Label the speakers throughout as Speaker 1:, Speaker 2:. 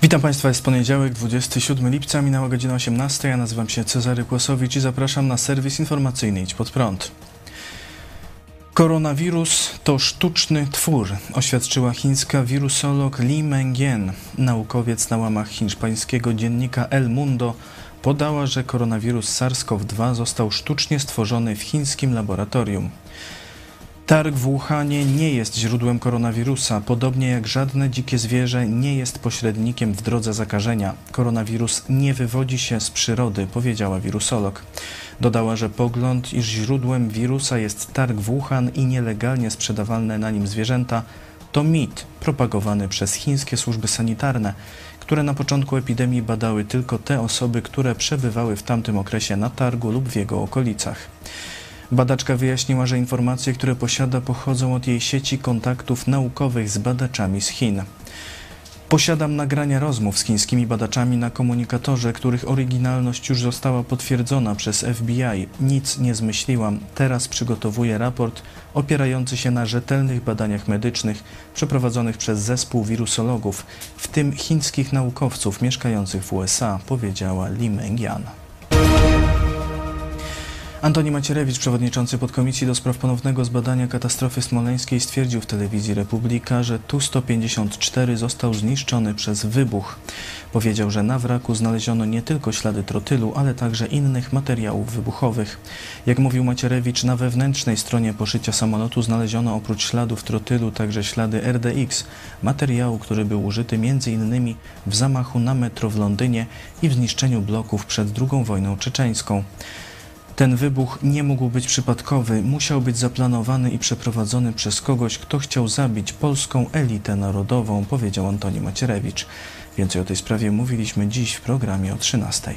Speaker 1: Witam Państwa, jest poniedziałek, 27 lipca, minęła godzina 18. Ja nazywam się Cezary Kłosowicz i zapraszam na serwis informacyjny Idź Pod Prąd. Koronawirus to sztuczny twór, oświadczyła chińska wirusolog Li Mengyan. Naukowiec na łamach hiszpańskiego dziennika El Mundo podała, że koronawirus SARS-CoV-2 został sztucznie stworzony w chińskim laboratorium. Targ w Wuhanie nie jest źródłem koronawirusa, podobnie jak żadne dzikie zwierzę nie jest pośrednikiem w drodze zakażenia. Koronawirus nie wywodzi się z przyrody, powiedziała wirusolog. Dodała, że pogląd, iż źródłem wirusa jest targ w Wuhan i nielegalnie sprzedawane na nim zwierzęta, to mit propagowany przez chińskie służby sanitarne, które na początku epidemii badały tylko te osoby, które przebywały w tamtym okresie na targu lub w jego okolicach. Badaczka wyjaśniła, że informacje, które posiada, pochodzą od jej sieci kontaktów naukowych z badaczami z Chin. Posiadam nagrania rozmów z chińskimi badaczami na komunikatorze, których oryginalność już została potwierdzona przez FBI. Nic nie zmyśliłam. Teraz przygotowuję raport opierający się na rzetelnych badaniach medycznych przeprowadzonych przez zespół wirusologów, w tym chińskich naukowców mieszkających w USA, powiedziała Li Mengyan. Antoni Macierewicz, przewodniczący podkomisji do spraw ponownego zbadania katastrofy smoleńskiej, stwierdził w telewizji Republika, że Tu-154 został zniszczony przez wybuch. Powiedział, że na wraku znaleziono nie tylko ślady trotylu, ale także innych materiałów wybuchowych. Jak mówił Macierewicz, na wewnętrznej stronie poszycia samolotu znaleziono oprócz śladów trotylu także ślady RDX, materiału, który był użyty m.in. w zamachu na metro w Londynie i w zniszczeniu bloków przed II wojną czeczeńską. Ten wybuch nie mógł być przypadkowy, musiał być zaplanowany i przeprowadzony przez kogoś, kto chciał zabić polską elitę narodową, powiedział Antoni Macierewicz. Więcej o tej sprawie mówiliśmy dziś w programie o 13:00.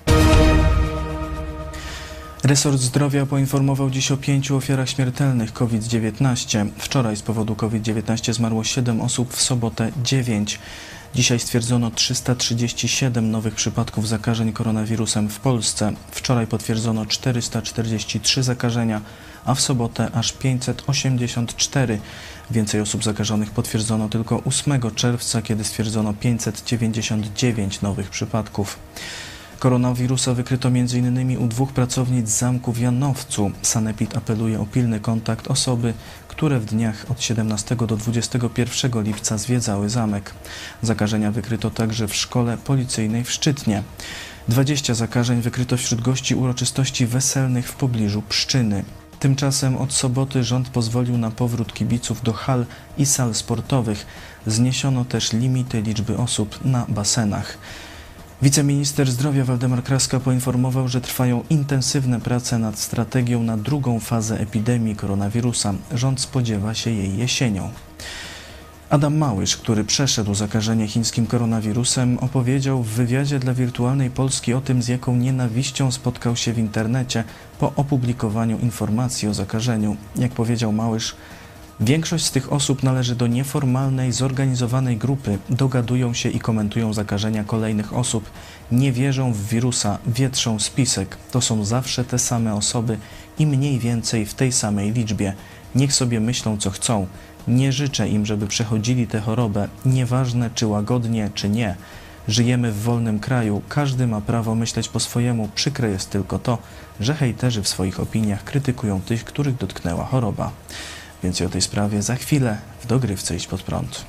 Speaker 1: Resort Zdrowia poinformował dziś o 5 ofiarach śmiertelnych COVID-19. Wczoraj z powodu COVID-19 zmarło 7 osób, w sobotę 9. Dzisiaj stwierdzono 337 nowych przypadków zakażeń koronawirusem w Polsce. Wczoraj potwierdzono 443 zakażenia, a w sobotę aż 584. Więcej osób zakażonych potwierdzono tylko 8 czerwca, kiedy stwierdzono 599 nowych przypadków. Koronawirusa wykryto m.in. u 2 pracownic zamku w Janowcu. Sanepid apeluje o pilny kontakt osoby, które w dniach od 17 do 21 lipca zwiedzały zamek. Zakażenia wykryto także w szkole policyjnej w Szczytnie. 20 zakażeń wykryto wśród gości uroczystości weselnych w pobliżu Pszczyny. Tymczasem od soboty rząd pozwolił na powrót kibiców do hal i sal sportowych. Zniesiono też limity liczby osób na basenach. Wiceminister zdrowia Waldemar Kraska poinformował, że trwają intensywne prace nad strategią na drugą fazę epidemii koronawirusa. Rząd spodziewa się jej jesienią. Adam Małysz, który przeszedł zakażenie chińskim koronawirusem, opowiedział w wywiadzie dla Wirtualnej Polski o tym, z jaką nienawiścią spotkał się w internecie po opublikowaniu informacji o zakażeniu. Jak powiedział Małysz, większość z tych osób należy do nieformalnej, zorganizowanej grupy, dogadują się i komentują zakażenia kolejnych osób, nie wierzą w wirusa, wietrzą spisek. To są zawsze te same osoby i mniej więcej w tej samej liczbie. Niech sobie myślą, co chcą. Nie życzę im, żeby przechodzili tę chorobę, nieważne czy łagodnie, czy nie. Żyjemy w wolnym kraju, każdy ma prawo myśleć po swojemu. Przykre jest tylko to, że hejterzy w swoich opiniach krytykują tych, których dotknęła choroba. Więcej o tej sprawie za chwilę w dogrywce Idź Pod Prąd.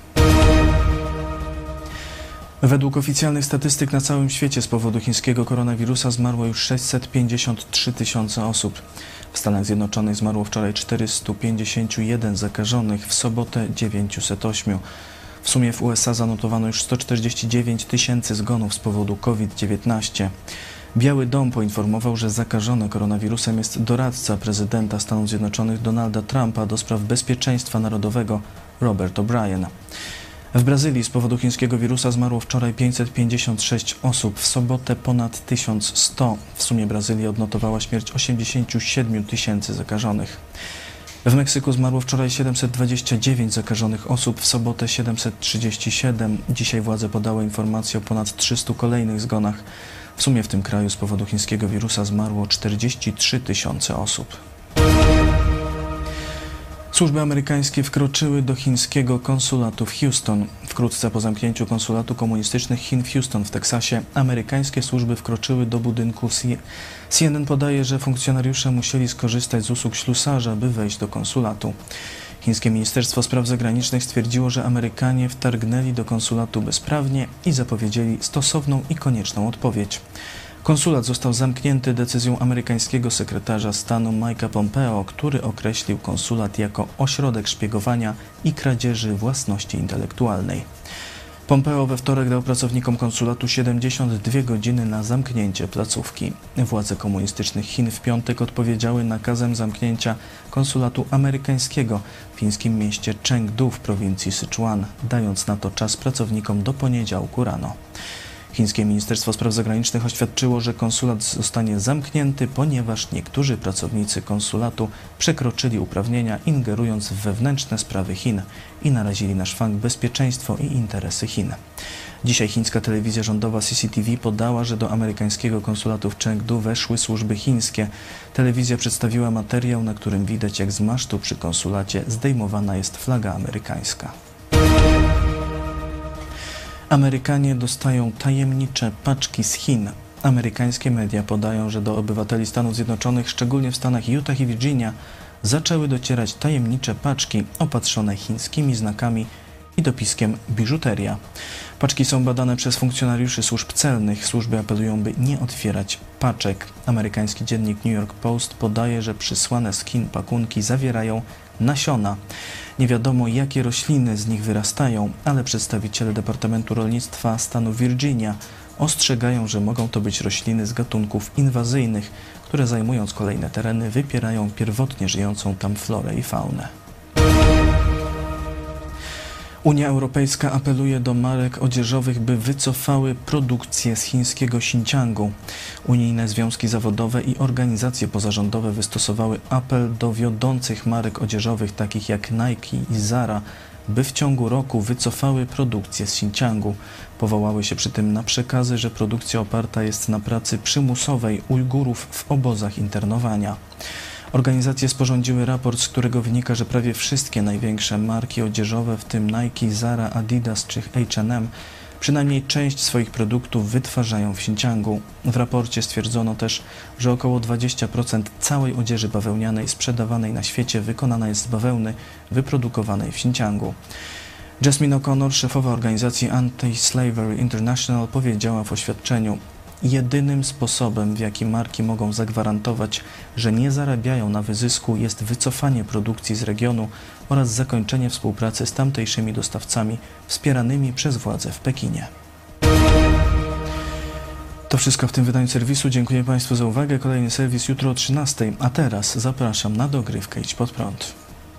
Speaker 1: Według oficjalnych statystyk na całym świecie z powodu chińskiego koronawirusa zmarło już 653 tysiące osób. W Stanach Zjednoczonych zmarło wczoraj 451 zakażonych, w sobotę 908. W sumie w USA zanotowano już 149 tysięcy zgonów z powodu COVID-19. Biały Dom poinformował, że zakażony koronawirusem jest doradca prezydenta Stanów Zjednoczonych Donalda Trumpa do spraw bezpieczeństwa narodowego Robert O'Brien. W Brazylii z powodu chińskiego wirusa zmarło wczoraj 556 osób, w sobotę ponad 1100. W sumie Brazylia odnotowała śmierć 87 tysięcy zakażonych. W Meksyku zmarło wczoraj 729 zakażonych osób, w sobotę 737. Dzisiaj władze podały informacje o ponad 300 kolejnych zgonach. W sumie w tym kraju z powodu chińskiego wirusa zmarło 43 tysiące osób. Służby amerykańskie wkroczyły do chińskiego konsulatu w Houston. Wkrótce po zamknięciu konsulatu komunistycznych Chin w Houston w Teksasie amerykańskie służby wkroczyły do budynku. CNN podaje, że funkcjonariusze musieli skorzystać z usług ślusarza, by wejść do konsulatu. Chińskie Ministerstwo Spraw Zagranicznych stwierdziło, że Amerykanie wtargnęli do konsulatu bezprawnie i zapowiedzieli stosowną i konieczną odpowiedź. Konsulat został zamknięty decyzją amerykańskiego sekretarza stanu Mike'a Pompeo, który określił konsulat jako ośrodek szpiegowania i kradzieży własności intelektualnej. Pompeo we wtorek dał pracownikom konsulatu 72 godziny na zamknięcie placówki. Władze komunistycznych Chin w piątek odpowiedziały nakazem zamknięcia konsulatu amerykańskiego w chińskim mieście Chengdu w prowincji Sichuan, dając na to czas pracownikom do poniedziałku rano. Chińskie Ministerstwo Spraw Zagranicznych oświadczyło, że konsulat zostanie zamknięty, ponieważ niektórzy pracownicy konsulatu przekroczyli uprawnienia, ingerując w wewnętrzne sprawy Chin i narazili na szwank bezpieczeństwo i interesy Chin. Dzisiaj chińska telewizja rządowa CCTV podała, że do amerykańskiego konsulatu w Chengdu weszły służby chińskie. Telewizja przedstawiła materiał, na którym widać, jak z masztu przy konsulacie zdejmowana jest flaga amerykańska. Amerykanie dostają tajemnicze paczki z Chin. Amerykańskie media podają, że do obywateli Stanów Zjednoczonych, szczególnie w stanach Utah i Virginia, zaczęły docierać tajemnicze paczki opatrzone chińskimi znakami i dopiskiem biżuteria. Paczki są badane przez funkcjonariuszy służb celnych. Służby apelują, by nie otwierać paczek. Amerykański dziennik New York Post podaje, że przysłane z Chin pakunki zawierają nasiona. Nie wiadomo, jakie rośliny z nich wyrastają, ale przedstawiciele Departamentu Rolnictwa stanu Virginia ostrzegają, że mogą to być rośliny z gatunków inwazyjnych, które zajmując kolejne tereny wypierają pierwotnie żyjącą tam florę i faunę. Unia Europejska apeluje do marek odzieżowych, by wycofały produkcję z chińskiego Xinjiangu. Unijne związki zawodowe i organizacje pozarządowe wystosowały apel do wiodących marek odzieżowych takich jak Nike i Zara, by w ciągu roku wycofały produkcję z Xinjiangu. Powołały się przy tym na przekazy, że produkcja oparta jest na pracy przymusowej Ujgurów w obozach internowania. Organizacje sporządziły raport, z którego wynika, że prawie wszystkie największe marki odzieżowe, w tym Nike, Zara, Adidas czy H&M, przynajmniej część swoich produktów wytwarzają w Xinjiangu. W raporcie stwierdzono też, że około 20% całej odzieży bawełnianej sprzedawanej na świecie wykonana jest z bawełny wyprodukowanej w Xinjiangu. Jasmine O'Connor, szefowa organizacji Anti-Slavery International, powiedziała w oświadczeniu: jedynym sposobem, w jaki marki mogą zagwarantować, że nie zarabiają na wyzysku, jest wycofanie produkcji z regionu oraz zakończenie współpracy z tamtejszymi dostawcami wspieranymi przez władze w Pekinie. To wszystko w tym wydaniu serwisu. Dziękuję Państwu za uwagę. Kolejny serwis jutro o 13:00, a teraz zapraszam na dogrywkę Idź Pod Prąd.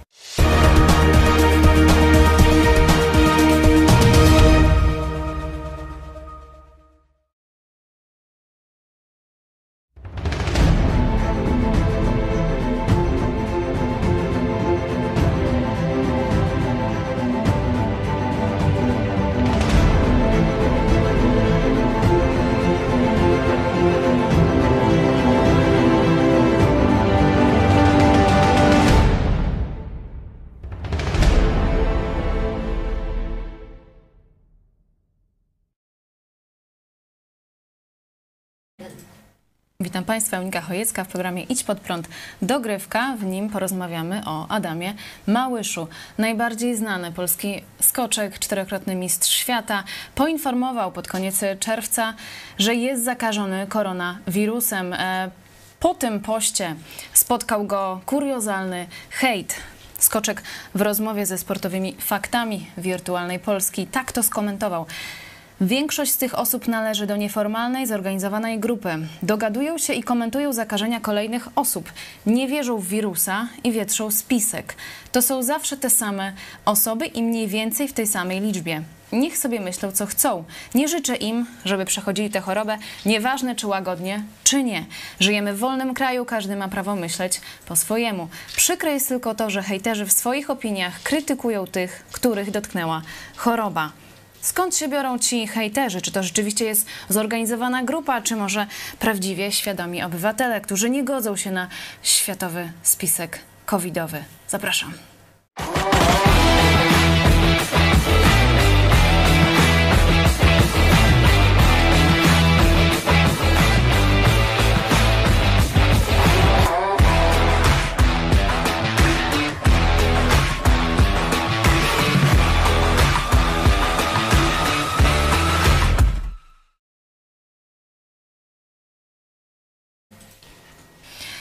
Speaker 2: Witam Państwa, Monika Chojecka w programie Idź Pod Prąd. Dogrywka, w nim porozmawiamy o Adamie Małyszu. Najbardziej znany polski skoczek, czterokrotny mistrz świata, poinformował pod koniec czerwca, że jest zakażony koronawirusem. Po tym poście spotkał go kuriozalny hejt. Skoczek w rozmowie ze Sportowymi Faktami Wirtualnej Polski tak to skomentował. Większość z tych osób należy do nieformalnej, zorganizowanej grupy. Dogadują się i komentują zakażenia kolejnych osób. Nie wierzą w wirusa i wietrzą spisek. To są zawsze te same osoby i mniej więcej w tej samej liczbie. Niech sobie myślą, co chcą. Nie życzę im, żeby przechodzili tę chorobę, nieważne czy łagodnie, czy nie. Żyjemy w wolnym kraju, każdy ma prawo myśleć po swojemu. Przykre jest tylko to, że hejterzy w swoich opiniach krytykują tych, których dotknęła choroba. Skąd się biorą ci hejterzy? Czy to rzeczywiście jest zorganizowana grupa, czy może prawdziwie świadomi obywatele, którzy nie godzą się na światowy spisek covidowy? Zapraszam.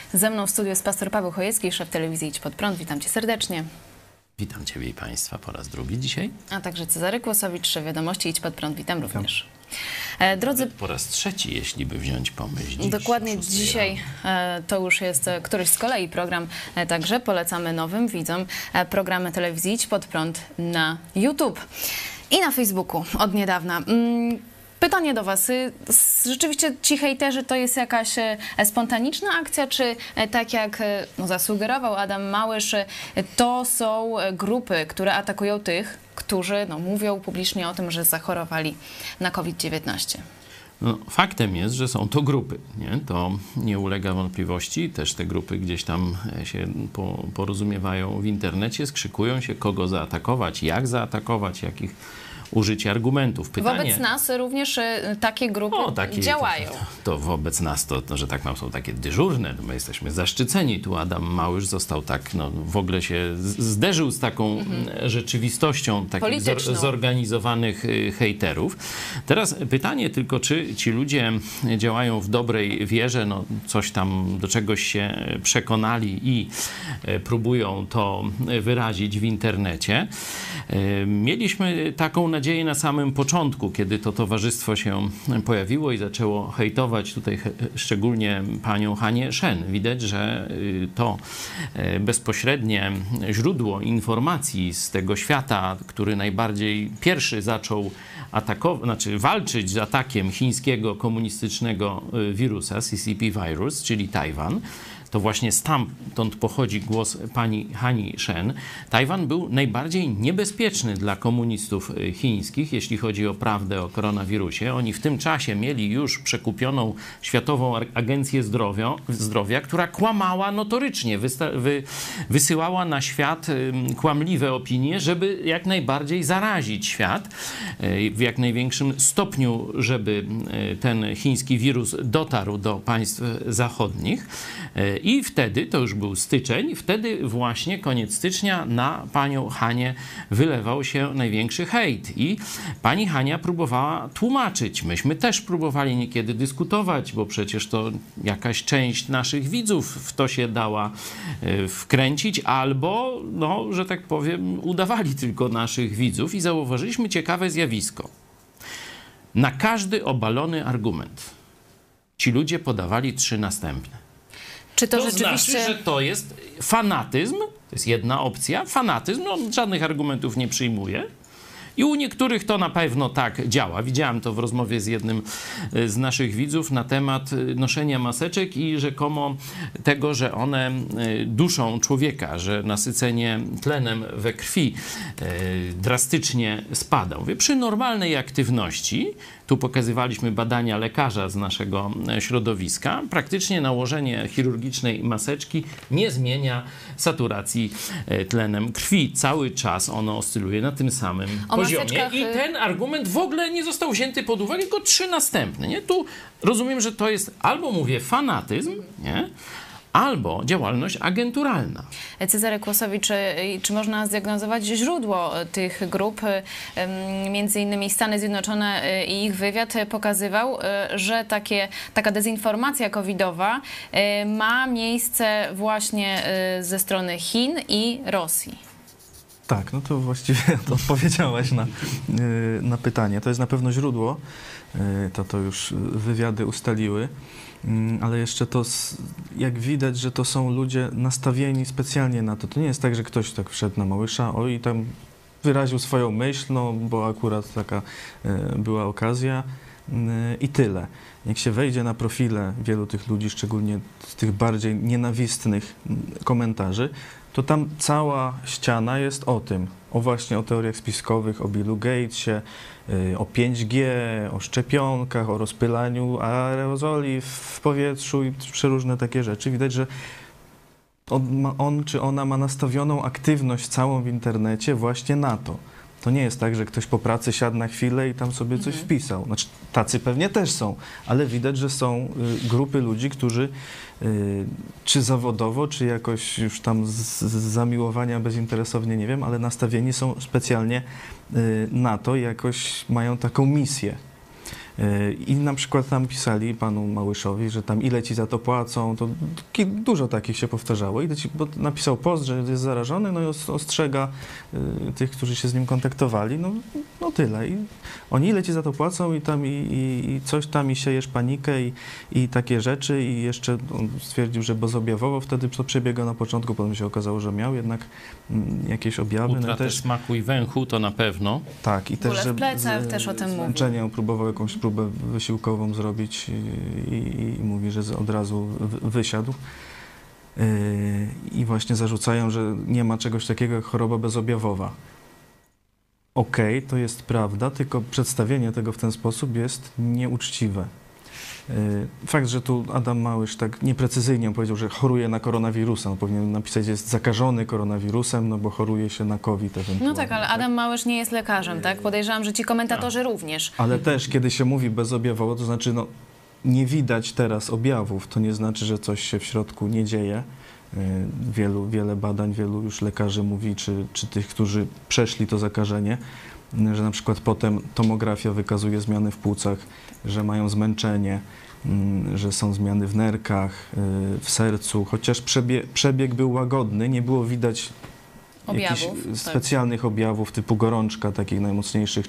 Speaker 2: Ze mną w studiu jest pastor Paweł Chojecki, szef telewizji Idź Pod Prąd. Witam cię serdecznie.
Speaker 3: Witam Ciebie i Państwa po raz drugi dzisiaj.
Speaker 2: A także Cezary Kłosowicz, szef Wiadomości Idź Pod Prąd. Witam również. Drodzy,
Speaker 3: Po raz trzeci, jeśli by wziąć pomyśl. Dziś,
Speaker 2: dokładnie
Speaker 3: 6
Speaker 2: dzisiaj to już jest któryś z kolei program, także polecamy nowym widzom programy telewizji Idź Pod Prąd na YouTube i na Facebooku od niedawna. Pytanie do Was. Rzeczywiście ci hejterzy to jest jakaś spontaniczna akcja, czy tak jak zasugerował Adam Małysz, to są grupy, które atakują tych, którzy mówią publicznie o tym, że zachorowali na COVID-19?
Speaker 3: No, faktem jest, że są to grupy. Nie? To nie ulega wątpliwości. Też te grupy gdzieś tam się porozumiewają w internecie, skrzykują się, kogo zaatakować, jak zaatakować, jakich użyć argumentów. Pytanie,
Speaker 2: wobec nas również takie grupy działają.
Speaker 3: To wobec nas to, że tak są takie dyżurne. My jesteśmy zaszczyceni. Tu Adam Małysz został tak, w ogóle się zderzył z taką rzeczywistością takich zorganizowanych hejterów. Teraz pytanie tylko, czy ci ludzie działają w dobrej wierze, coś tam do czegoś się przekonali i próbują to wyrazić w internecie. Mieliśmy taką nadzieję na samym początku, kiedy to towarzystwo się pojawiło i zaczęło hejtować tutaj szczególnie panią Hanię Shen. Widać, że to bezpośrednie źródło informacji z tego świata, który najbardziej pierwszy zaczął walczyć z atakiem chińskiego komunistycznego wirusa, CCP virus, czyli Tajwan. To właśnie stamtąd pochodzi głos pani Hani Shen. Tajwan był najbardziej niebezpieczny dla komunistów chińskich, jeśli chodzi o prawdę o koronawirusie. Oni w tym czasie mieli już przekupioną Światową Agencję Zdrowia, która kłamała notorycznie, wysyłała na świat kłamliwe opinie, żeby jak najbardziej zarazić świat w jak największym stopniu, żeby ten chiński wirus dotarł do państw zachodnich. I wtedy, to już był styczeń, wtedy właśnie koniec stycznia na panią Hanię wylewał się największy hejt. I pani Hania próbowała tłumaczyć. Myśmy też próbowali niekiedy dyskutować, bo przecież to jakaś część naszych widzów w to się dała wkręcić, albo, że tak powiem, udawali tylko naszych widzów. I zauważyliśmy ciekawe zjawisko. Na każdy obalony argument ci ludzie podawali 3 następne.
Speaker 2: Czy to rzeczywiście...
Speaker 3: znaczy, że to jest fanatyzm, to jest jedna opcja, fanatyzm, on żadnych argumentów nie przyjmuje. I u niektórych to na pewno tak działa. Widziałem to w rozmowie z jednym z naszych widzów na temat noszenia maseczek i rzekomo tego, że one duszą człowieka, że nasycenie tlenem we krwi drastycznie spada. Mówię, przy normalnej aktywności, tu pokazywaliśmy badania lekarza z naszego środowiska, praktycznie nałożenie chirurgicznej maseczki nie zmienia saturacji tlenem krwi. Cały czas ono oscyluje na tym samym poziomie. I ten argument w ogóle nie został wzięty pod uwagę, tylko 3 następne. Nie? Tu rozumiem, że to jest albo, mówię, fanatyzm, nie? Albo działalność agenturalna.
Speaker 2: Cezary Kłosowicz, czy można zdiagnozować źródło tych grup? Między innymi Stany Zjednoczone i ich wywiad pokazywał, że taka dezinformacja covidowa ma miejsce właśnie ze strony Chin i Rosji.
Speaker 1: Tak, to właściwie odpowiedziałaś na pytanie. To jest na pewno źródło, to już wywiady ustaliły, ale jeszcze to, jak widać, że to są ludzie nastawieni specjalnie na to. To nie jest tak, że ktoś tak wszedł na Małysza i tam wyraził swoją myśl, bo akurat taka była okazja i tyle. Jak się wejdzie na profile wielu tych ludzi, szczególnie z tych bardziej nienawistnych komentarzy, to tam cała ściana jest o tym, właśnie o teoriach spiskowych, o Billu Gatesie, o 5G, o szczepionkach, o rozpylaniu aerozoli w powietrzu i przeróżne takie rzeczy. Widać, że on czy ona ma nastawioną aktywność całą w internecie właśnie na to. To nie jest tak, że ktoś po pracy siadł na chwilę i tam sobie coś wpisał. Znaczy, tacy pewnie też są, ale widać, że są grupy ludzi, którzy czy zawodowo, czy jakoś już tam z zamiłowania bezinteresownie, nie wiem, ale nastawieni są specjalnie na to i jakoś mają taką misję. I na przykład tam pisali panu Małyszowi, że tam ile ci za to płacą, to dużo takich się powtarzało. Bo napisał post, że jest zarażony, no i ostrzega tych, którzy się z nim kontaktowali, no tyle. I oni ile ci za to płacą i coś tam i siejesz panikę i takie rzeczy i jeszcze on stwierdził, że bezobjawowo, wtedy to przebiegał na początku, potem się okazało, że miał jednak jakieś objawy.
Speaker 3: Utratę też smaku i węchu to na pewno.
Speaker 1: Tak, i też, że
Speaker 2: w plecach też o tym
Speaker 1: zmęczenie próbował jakąś próbę wysiłkową zrobić i mówi, że od razu wysiadł. I właśnie zarzucają, że nie ma czegoś takiego jak choroba bezobjawowa. Okej, to jest prawda, tylko przedstawienie tego w ten sposób jest nieuczciwe. Fakt, że tu Adam Małysz tak nieprecyzyjnie powiedział, że choruje na koronawirusa. Powinien napisać, że jest zakażony koronawirusem, no bo choruje się na COVID ewentualnie.
Speaker 2: No tak, ale Adam Małysz nie jest lekarzem, tak? Podejrzewam, że ci komentatorzy również.
Speaker 1: Ale też, kiedy się mówi bezobjawowo, to znaczy, no, nie widać teraz objawów. To nie znaczy, że coś się w środku nie dzieje. Wiele badań, wielu już lekarzy mówi, czy tych, którzy przeszli to zakażenie, że na przykład potem tomografia wykazuje zmiany w płucach, że mają zmęczenie, że są zmiany w nerkach, w sercu, chociaż przebieg był łagodny, nie było widać jakichś specjalnych objawów typu gorączka, takich najmocniejszych,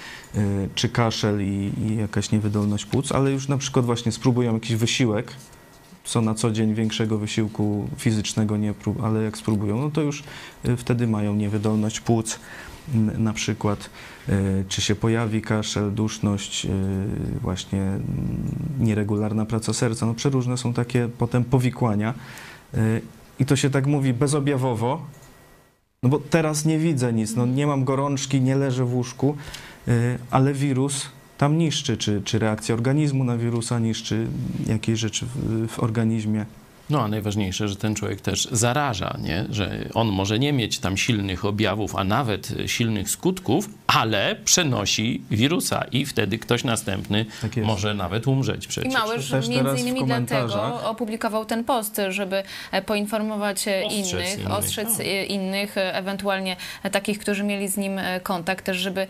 Speaker 1: czy kaszel i jakaś niewydolność płuc, ale już na przykład właśnie spróbują jakiś wysiłek, co na co dzień większego wysiłku fizycznego ale jak spróbują, no to już wtedy mają niewydolność płuc na przykład, czy się pojawi kaszel, duszność, właśnie nieregularna praca serca, no przeróżne są takie potem powikłania i to się tak mówi bezobjawowo, no bo teraz nie widzę nic, no nie mam gorączki, nie leżę w łóżku, ale wirus tam niszczy, czy reakcja organizmu na wirusa niszczy jakieś rzeczy w organizmie.
Speaker 3: No a najważniejsze, że ten człowiek też zaraża, nie? Że on może nie mieć tam silnych objawów, a nawet silnych skutków, ale przenosi wirusa i wtedy ktoś następny może nawet umrzeć przecież.
Speaker 2: I Małysz między innymi dlatego opublikował ten post, żeby poinformować ostrzec innych, ewentualnie takich, którzy mieli z nim kontakt, też żeby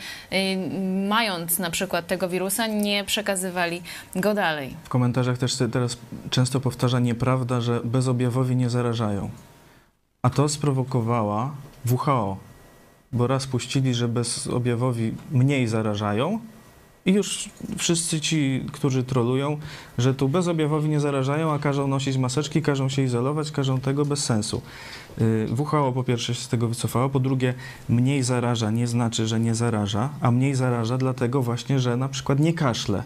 Speaker 2: mając na przykład tego wirusa, nie przekazywali go dalej.
Speaker 1: W komentarzach też teraz często powtarza nieprawda, że bezobjawowi nie zarażają. A to sprowokowała WHO, bo raz puścili, że bezobjawowi mniej zarażają i już wszyscy ci, którzy trolują, że tu bezobjawowi nie zarażają, a każą nosić maseczki, każą się izolować, każą tego bez sensu. WHO po pierwsze się z tego wycofało, po drugie mniej zaraża nie znaczy, że nie zaraża, a mniej zaraża dlatego właśnie, że na przykład nie kaszle,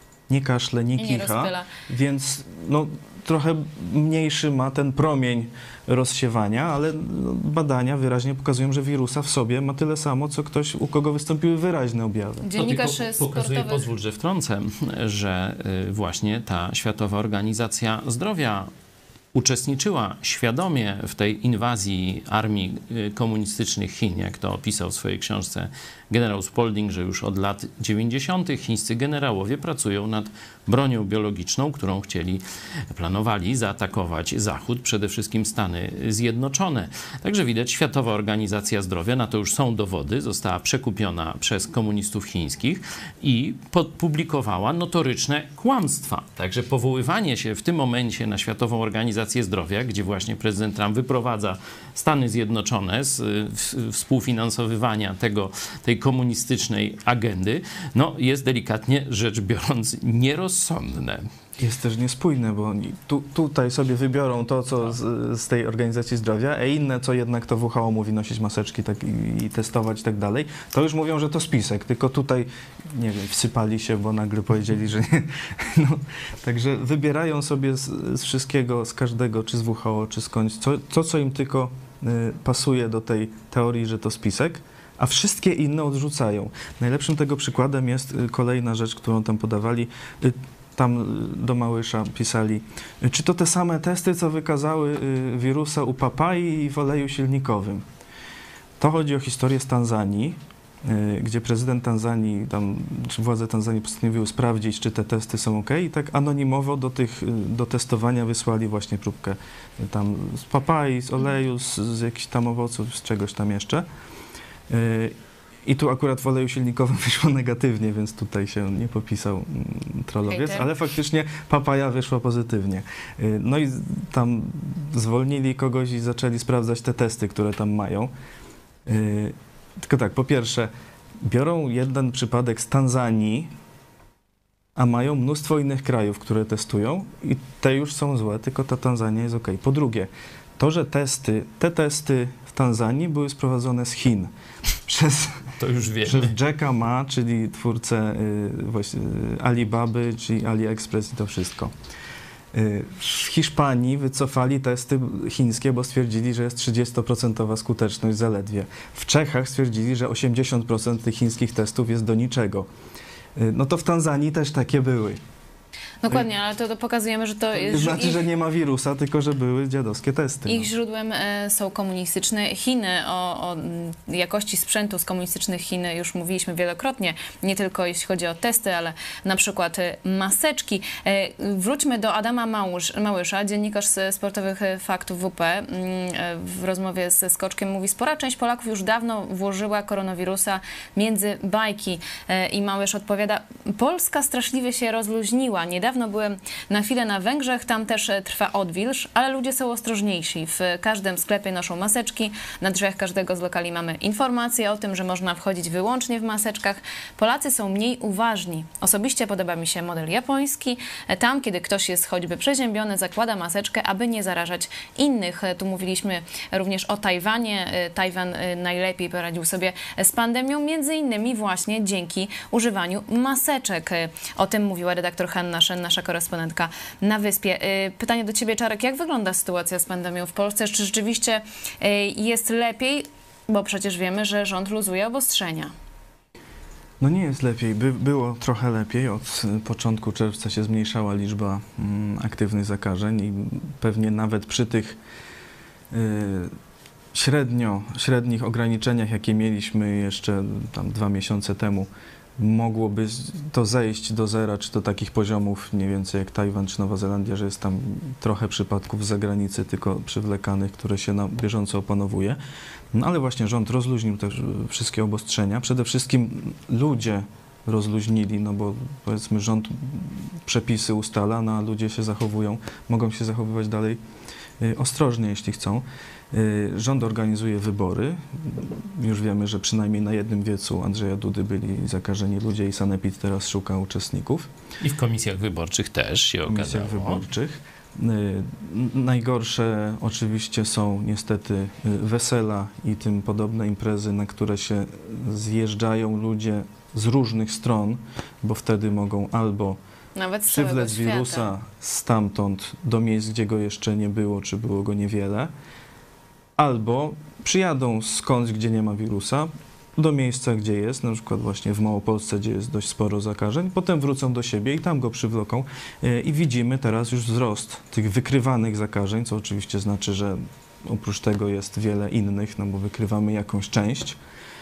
Speaker 1: nie kicha, więc no, trochę mniejszy ma ten promień rozsiewania, ale badania wyraźnie pokazują, że wirusa w sobie ma tyle samo, co ktoś, u kogo wystąpiły wyraźne objawy.
Speaker 2: Dziennikarz
Speaker 3: pokazuje, pozwól, że wtrącę, że właśnie ta Światowa Organizacja Zdrowia uczestniczyła świadomie w tej inwazji armii komunistycznych Chin, jak to opisał w swojej książce generał Spalding, że już od lat 90. chińscy generałowie pracują nad bronią biologiczną, którą planowali zaatakować Zachód, przede wszystkim Stany Zjednoczone. Także widać, Światowa Organizacja Zdrowia, na to już są dowody, została przekupiona przez komunistów chińskich i publikowała notoryczne kłamstwa. Także powoływanie się w tym momencie na Światową Organizację Zdrowia, gdzie właśnie prezydent Trump wyprowadza Stany Zjednoczone z współfinansowywania tej komunistycznej agendy, no jest delikatnie rzecz biorąc nierozsądne.
Speaker 1: Jest też niespójne, bo oni tutaj sobie wybiorą to, co z tej Organizacji Zdrowia, a inne, co jednak to WHO mówi, nosić maseczki i testować i tak dalej, to już mówią, że to spisek, tylko tutaj, nie wiem, wsypali się, bo nagle powiedzieli, że nie. No, także wybierają sobie z wszystkiego, z każdego, czy z WHO, czy skądś, co im tylko pasuje do tej teorii, że to spisek, a wszystkie inne odrzucają. Najlepszym tego przykładem jest kolejna rzecz, którą tam podawali. Tam do Małysza pisali, czy to te same testy, co wykazały wirusa u papai i w oleju silnikowym. To chodzi o historię z Tanzanii, gdzie prezydent Tanzanii, czy władze Tanzanii postanowiły sprawdzić, czy te testy są ok, i tak anonimowo do testowania wysłali właśnie próbkę tam z papai, z oleju, z jakichś tam owoców, z czegoś tam jeszcze. I tu akurat w oleju silnikowym wyszło negatywnie, więc tutaj się nie popisał trollowiec, ale faktycznie papaja wyszła pozytywnie. No i tam zwolnili kogoś i zaczęli sprawdzać te testy, które tam mają. Tylko tak, po pierwsze, biorą jeden przypadek z Tanzanii, a mają mnóstwo innych krajów, które testują i te już są złe, tylko ta Tanzania jest okej. Po drugie, to, że te testy w Tanzanii były sprowadzone z Chin przez Jacka Ma, czyli twórcę Alibaby, czyli AliExpress i to wszystko. W Hiszpanii wycofali testy chińskie, bo stwierdzili, że jest 30% skuteczność zaledwie. W Czechach stwierdzili, że 80% tych chińskich testów jest do niczego. No to w Tanzanii też takie były.
Speaker 2: Dokładnie, ale to pokazujemy, że to jest...
Speaker 1: Znaczy, że nie ma wirusa, tylko że były dziadowskie testy.
Speaker 2: Ich źródłem są komunistyczne Chiny. O jakości sprzętu z komunistycznych Chin już mówiliśmy wielokrotnie, nie tylko jeśli chodzi o testy, ale na przykład maseczki. Wróćmy do Adama Małysza, dziennikarz z Sportowych Faktów WP. W rozmowie ze Skoczkiem mówi, spora część Polaków już dawno włożyła koronawirusa między bajki. I Małysz odpowiada, Polska straszliwie się rozluźniła. Niedawno byłem na chwilę na Węgrzech, tam też trwa odwilż, ale ludzie są ostrożniejsi. W każdym sklepie noszą maseczki, na drzwiach każdego z lokali mamy informacje o tym, że można wchodzić wyłącznie w maseczkach. Polacy są mniej uważni. Osobiście podoba mi się model japoński. Tam, kiedy ktoś jest choćby przeziębiony, zakłada maseczkę, aby nie zarażać innych. Tu mówiliśmy również o Tajwanie. Tajwan najlepiej poradził sobie z pandemią, między innymi właśnie dzięki używaniu maseczek. O tym mówiła redaktor Hanna Szen, nasza korespondentka na Wyspie. Pytanie do ciebie, Czarek, jak wygląda sytuacja z pandemią w Polsce? Czy rzeczywiście jest lepiej? Bo przecież wiemy, że rząd luzuje obostrzenia.
Speaker 1: No nie jest lepiej. Było trochę lepiej. Od początku czerwca się zmniejszała liczba aktywnych zakażeń i pewnie nawet przy tych średnich ograniczeniach, jakie mieliśmy jeszcze tam 2 miesiące temu, mogłoby to zejść do zera, czy do takich poziomów mniej więcej jak Tajwan czy Nowa Zelandia, że jest tam trochę przypadków z zagranicy, tylko przywlekanych, które się na bieżąco opanowuje. No ale właśnie rząd rozluźnił też wszystkie obostrzenia. Przede wszystkim ludzie rozluźnili, no bo powiedzmy rząd przepisy ustala, no a ludzie się zachowują, mogą się zachowywać dalej ostrożnie, jeśli chcą. Rząd organizuje wybory. Już wiemy, że przynajmniej na jednym wiecu Andrzeja Dudy byli zakażeni ludzie i Sanepid teraz szuka uczestników.
Speaker 3: I w komisjach wyborczych też się okazało. W komisjach
Speaker 1: wyborczych. Najgorsze oczywiście są niestety wesela i tym podobne imprezy, na które się zjeżdżają ludzie z różnych stron, bo wtedy mogą albo przywlec wirusa stamtąd do miejsc, gdzie go jeszcze nie było, czy było go niewiele, albo przyjadą skądś, gdzie nie ma wirusa, do miejsca, gdzie jest, na przykład właśnie w Małopolsce, gdzie jest dość sporo zakażeń, potem wrócą do siebie i tam go przywloką. I widzimy teraz już wzrost tych wykrywanych zakażeń, co oczywiście znaczy, że oprócz tego jest wiele innych, no bo wykrywamy jakąś część,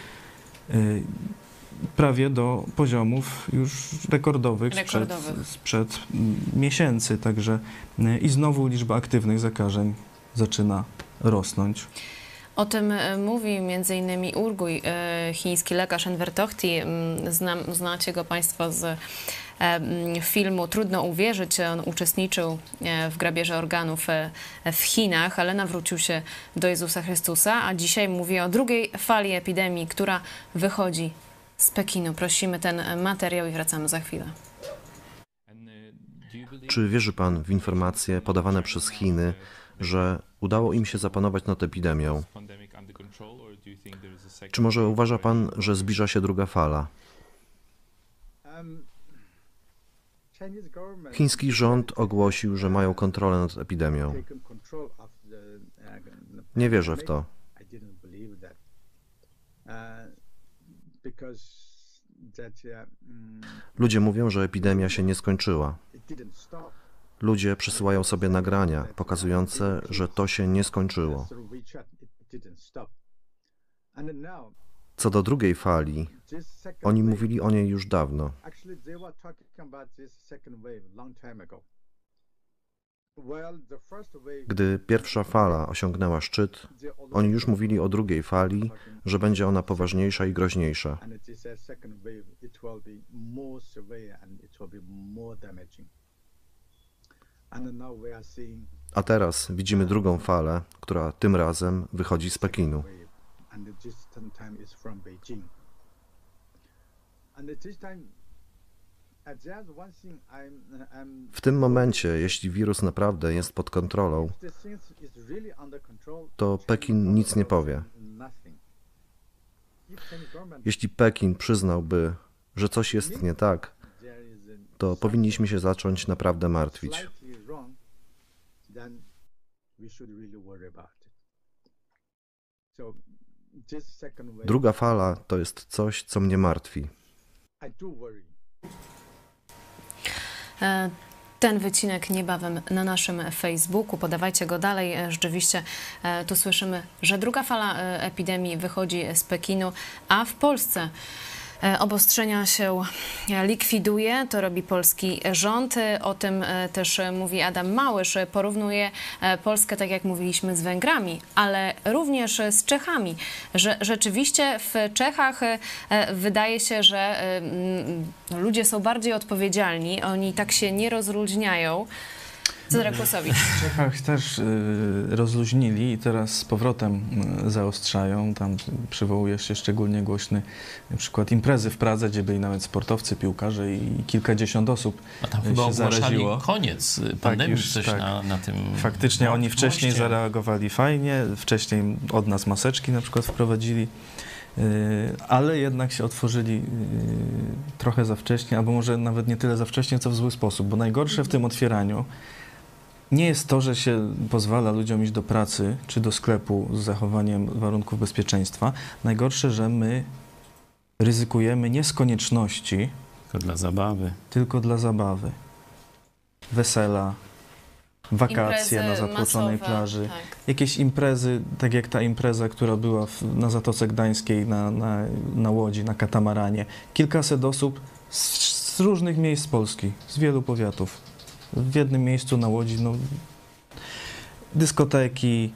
Speaker 1: prawie do poziomów już rekordowych. Sprzed miesięcy, także i znowu liczba aktywnych zakażeń zaczyna rosnąć.
Speaker 2: O tym mówi m.in. Urguj, chiński lekarz Enver Tohti. Znacie go Państwo z filmu Trudno uwierzyć. On uczestniczył w grabieży organów w Chinach, ale nawrócił się do Jezusa Chrystusa, a dzisiaj mówi o drugiej fali epidemii, która wychodzi z Pekinu. Prosimy ten materiał i wracamy za chwilę.
Speaker 4: Czy wierzy Pan w informacje podawane przez Chiny, że udało im się zapanować nad epidemią? Czy może uważa Pan, że zbliża się druga fala? Chiński rząd ogłosił, że mają kontrolę nad epidemią. Nie wierzę w to. Ludzie mówią, że epidemia się nie skończyła. Ludzie przysyłają sobie nagrania pokazujące, że to się nie skończyło. Co do drugiej fali, oni mówili o niej już dawno. Gdy pierwsza fala osiągnęła szczyt, oni już mówili o drugiej fali, że będzie ona poważniejsza i groźniejsza. A teraz widzimy drugą falę, która tym razem wychodzi z Pekinu. W tym momencie, jeśli wirus naprawdę jest pod kontrolą, to Pekin nic nie powie. Jeśli Pekin przyznałby, że coś jest nie tak, to powinniśmy się zacząć naprawdę martwić. Druga fala to jest coś, co mnie martwi.
Speaker 2: Ten wycinek niebawem na naszym Facebooku. Podawajcie go dalej. Rzeczywiście tu słyszymy, że druga fala epidemii wychodzi z Pekinu, a w Polsce obostrzenia się likwiduje. To robi polski rząd. O tym też mówi Adam Małysz. Porównuje Polskę, tak jak mówiliśmy, z Węgrami, ale również z Czechami. Że rzeczywiście w Czechach wydaje się, że ludzie są bardziej odpowiedzialni. Oni tak się nie rozluźniają. Cezary Kłosowicz.
Speaker 1: W Czechach też rozluźnili i teraz z powrotem zaostrzają. Tam przywołuje się szczególnie głośny przykład imprezy w Pradze, gdzie byli nawet sportowcy, piłkarze i kilkadziesiąt osób
Speaker 3: a tam chyba
Speaker 1: się zaraziło.
Speaker 3: Koniec pandemii,
Speaker 1: już,
Speaker 3: coś na tym.
Speaker 1: Faktycznie oni wcześniej zareagowali fajnie, wcześniej od nas maseczki na przykład wprowadzili, ale jednak się otworzyli trochę za wcześnie, albo może nawet nie tyle za wcześnie, co w zły sposób, bo najgorsze w tym otwieraniu nie jest to, że się pozwala ludziom iść do pracy czy do sklepu z zachowaniem warunków bezpieczeństwa. Najgorsze, że my ryzykujemy nie z konieczności, tylko dla zabawy. Wesela, wakacje
Speaker 2: imprezy
Speaker 1: na zatłoczonej
Speaker 2: masowe,
Speaker 1: plaży,
Speaker 2: tak.
Speaker 1: Jakieś imprezy, tak jak ta impreza, która była na Zatoce Gdańskiej, na łodzi, na katamaranie. Kilkaset osób z różnych miejsc Polski, z wielu powiatów. W jednym miejscu na łodzi, no, dyskoteki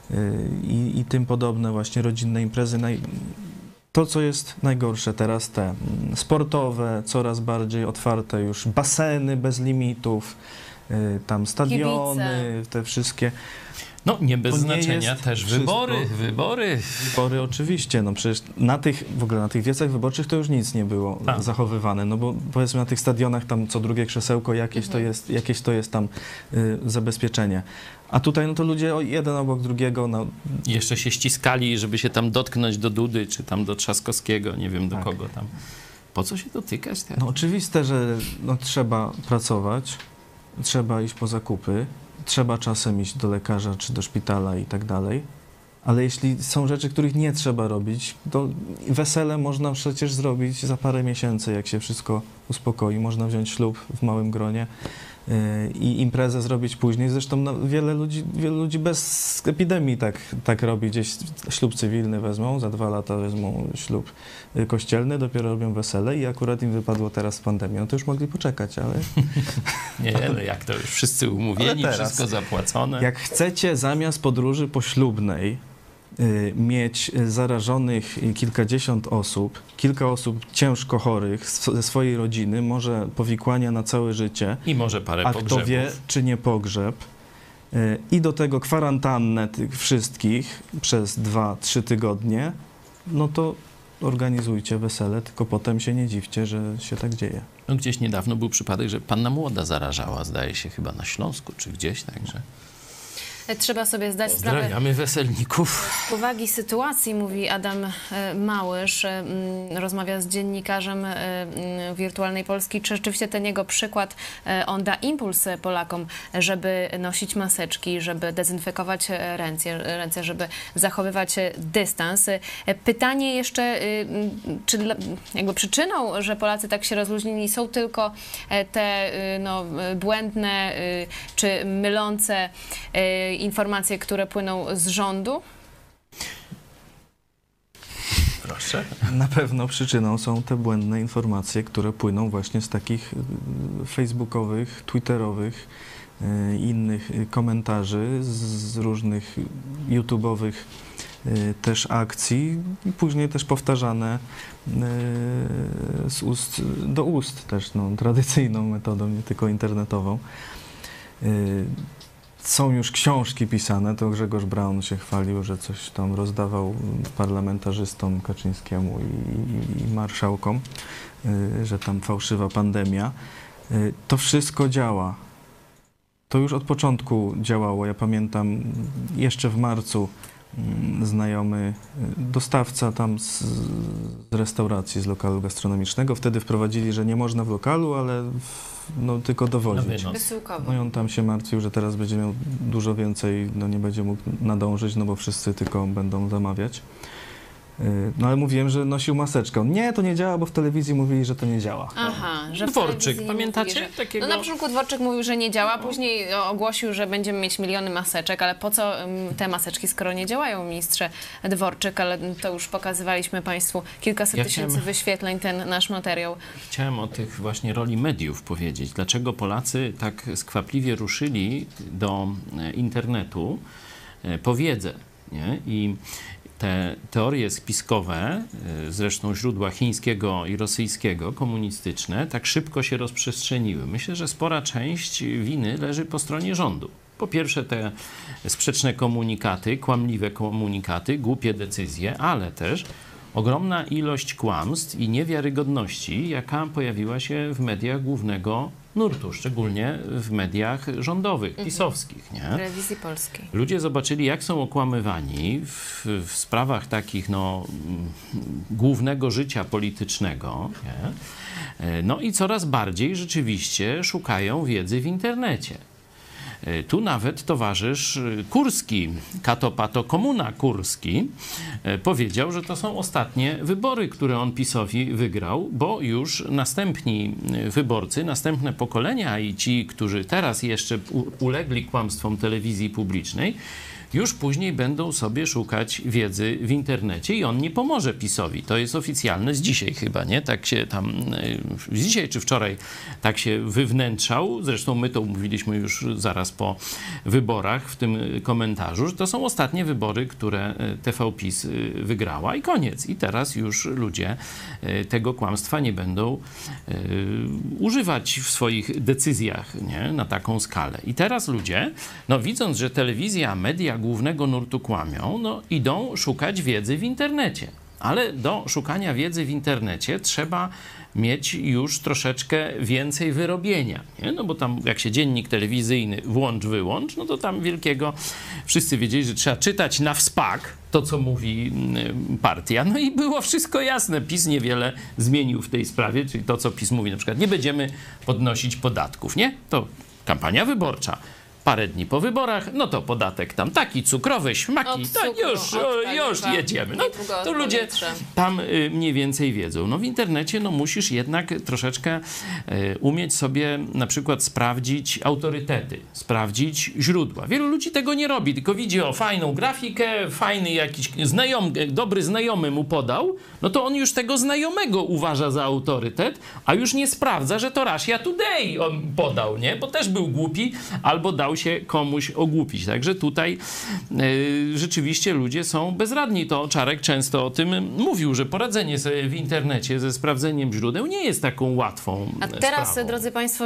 Speaker 1: i tym podobne właśnie rodzinne imprezy. To, co jest najgorsze teraz, te sportowe, coraz bardziej otwarte już, baseny bez limitów, tam stadiony, kibice. Te wszystkie.
Speaker 3: No nie bez znaczenia też wybory.
Speaker 1: Wybory oczywiście, no przecież w ogóle na tych wiecach wyborczych to już nic nie było zachowywane, no bo powiedzmy na tych stadionach tam co drugie krzesełko jakieś to jest tam zabezpieczenie. A tutaj no to ludzie jeden obok drugiego. No.
Speaker 3: Jeszcze się ściskali, żeby się tam dotknąć do Dudy, czy tam do Trzaskowskiego, nie wiem do kogo tam. Po co się dotykać teraz?
Speaker 1: No oczywiste, że no, trzeba pracować, trzeba iść po zakupy, trzeba czasem iść do lekarza czy do szpitala i tak dalej, ale jeśli są rzeczy, których nie trzeba robić, to wesele można przecież zrobić za parę miesięcy, jak się wszystko uspokoi. Można wziąć ślub w małym gronie i imprezę zrobić później. Zresztą no, wiele ludzi bez epidemii tak robi. Gdzieś ślub cywilny wezmą, za 2 lata wezmą ślub kościelny, dopiero robią wesele i akurat im wypadło teraz w pandemii. No to już mogli poczekać, ale...
Speaker 3: Nie, no jak to już wszyscy umówieni, teraz, wszystko zapłacone.
Speaker 1: Jak chcecie zamiast podróży poślubnej mieć zarażonych kilkadziesiąt osób, kilka osób ciężko chorych ze swojej rodziny, może powikłania na całe życie.
Speaker 3: I może parę pogrzebów.
Speaker 1: A kto wie, czy nie pogrzeb. I do tego kwarantannę tych wszystkich przez 2-3 tygodnie, no to organizujcie wesele, tylko potem się nie dziwcie, że się tak dzieje.
Speaker 3: No gdzieś niedawno był przypadek, że panna młoda zarażała, zdaje się chyba na Śląsku, czy gdzieś, także...
Speaker 2: Trzeba sobie zdać sprawę.
Speaker 3: Pozdrawiamy weselników.
Speaker 2: Z powagi sytuacji, mówi Adam Małysz, rozmawia z dziennikarzem Wirtualnej Polski, czy rzeczywiście ten jego przykład, on da impuls Polakom, żeby nosić maseczki, żeby dezynfekować ręce, żeby zachowywać dystans. Pytanie jeszcze, czy jakby przyczyną, że Polacy tak się rozluźnili, są tylko te błędne czy mylące informacje, które płyną z rządu?
Speaker 3: Proszę.
Speaker 1: Na pewno przyczyną są te błędne informacje, które płyną właśnie z takich facebookowych, twitterowych innych komentarzy z różnych YouTube'owych też akcji i później też powtarzane z ust do ust też, no, tradycyjną metodą, nie tylko internetową. Są już książki pisane, to Grzegorz Braun się chwalił, że coś tam rozdawał parlamentarzystom Kaczyńskiemu i marszałkom, że tam fałszywa pandemia. To wszystko działa. To już od początku działało. Ja pamiętam jeszcze w marcu znajomy dostawca tam z restauracji, z lokalu gastronomicznego. Wtedy wprowadzili, że nie można w lokalu, ale no, tylko dowozić.
Speaker 2: Wysyłkowo.
Speaker 1: No i on tam się martwił, że teraz będzie miał dużo więcej, no nie będzie mógł nadążyć, no bo wszyscy tylko będą zamawiać. No ale mówiłem, że nosił maseczkę. Nie, to nie działa, bo w telewizji mówili, że to nie działa.
Speaker 2: Aha, że w
Speaker 3: Dworczyk,
Speaker 2: telewizji
Speaker 3: pamiętacie
Speaker 2: mówi, że...
Speaker 3: takiego?
Speaker 2: No na początku Dworczyk mówił, że nie działa, później ogłosił, że będziemy mieć miliony maseczek, ale po co te maseczki, skoro nie działają, ministrze Dworczyk, ale to już pokazywaliśmy Państwu kilkaset tysięcy wyświetleń, ten nasz materiał.
Speaker 3: Chciałem o tych właśnie roli mediów powiedzieć. Dlaczego Polacy tak skwapliwie ruszyli do internetu po wiedzę, nie? I te teorie spiskowe, zresztą źródła chińskiego i rosyjskiego, komunistyczne, tak szybko się rozprzestrzeniły. Myślę, że spora część winy leży po stronie rządu. Po pierwsze te sprzeczne komunikaty, kłamliwe komunikaty, głupie decyzje, ale też ogromna ilość kłamstw i niewiarygodności, jaka pojawiła się w mediach głównego nurtu, szczególnie w mediach rządowych, pisowskich. Nie?
Speaker 2: Telewizji Polskiej.
Speaker 3: Ludzie zobaczyli, jak są okłamywani w sprawach takich no, głównego życia politycznego. Nie? No i coraz bardziej rzeczywiście szukają wiedzy w internecie. Tu nawet towarzysz Kurski, Katopato Komuna Kurski, powiedział, że to są ostatnie wybory, które on PiS-owi wygrał, bo już następni wyborcy, następne pokolenia i ci, którzy teraz jeszcze ulegli kłamstwom telewizji publicznej, już później będą sobie szukać wiedzy w internecie i on nie pomoże PiS-owi. To jest oficjalne z dzisiaj chyba, nie? Tak się tam, dzisiaj czy wczoraj tak się wywnętrzał. Zresztą my to mówiliśmy już zaraz po wyborach w tym komentarzu, że to są ostatnie wybory, które TVPiS wygrała i koniec. I teraz już ludzie tego kłamstwa nie będą używać w swoich decyzjach, nie? Na taką skalę. I teraz ludzie, no widząc, że telewizja, media głównego nurtu kłamią, no idą szukać wiedzy w internecie. Ale do szukania wiedzy w internecie trzeba mieć już troszeczkę więcej wyrobienia, nie? No bo tam jak się dziennik telewizyjny włącz, wyłącz, no to tam wielkiego wszyscy wiedzieli, że trzeba czytać na wspak to, co mówi partia. No i było wszystko jasne. PiS niewiele zmienił w tej sprawie, czyli to, co PiS mówi, na przykład nie będziemy podnosić podatków, nie? To kampania wyborcza. Parę dni po wyborach, no to podatek tam taki, cukrowy, śmaki, już jedziemy. No, to ludzie tam mniej więcej wiedzą. No w internecie no musisz jednak troszeczkę umieć sobie na przykład sprawdzić autorytety, sprawdzić źródła. Wielu ludzi tego nie robi, tylko widzi o fajną grafikę, fajny jakiś dobry znajomy mu podał, no to on już tego znajomego uważa za autorytet, a już nie sprawdza, że to Russia Today on podał, nie? Bo też był głupi albo dał się komuś ogłupić. Także tutaj rzeczywiście ludzie są bezradni. To Czarek często o tym mówił, że poradzenie sobie w internecie ze sprawdzeniem źródeł nie jest taką łatwą
Speaker 2: A teraz,
Speaker 3: sprawą.
Speaker 2: drodzy Państwo,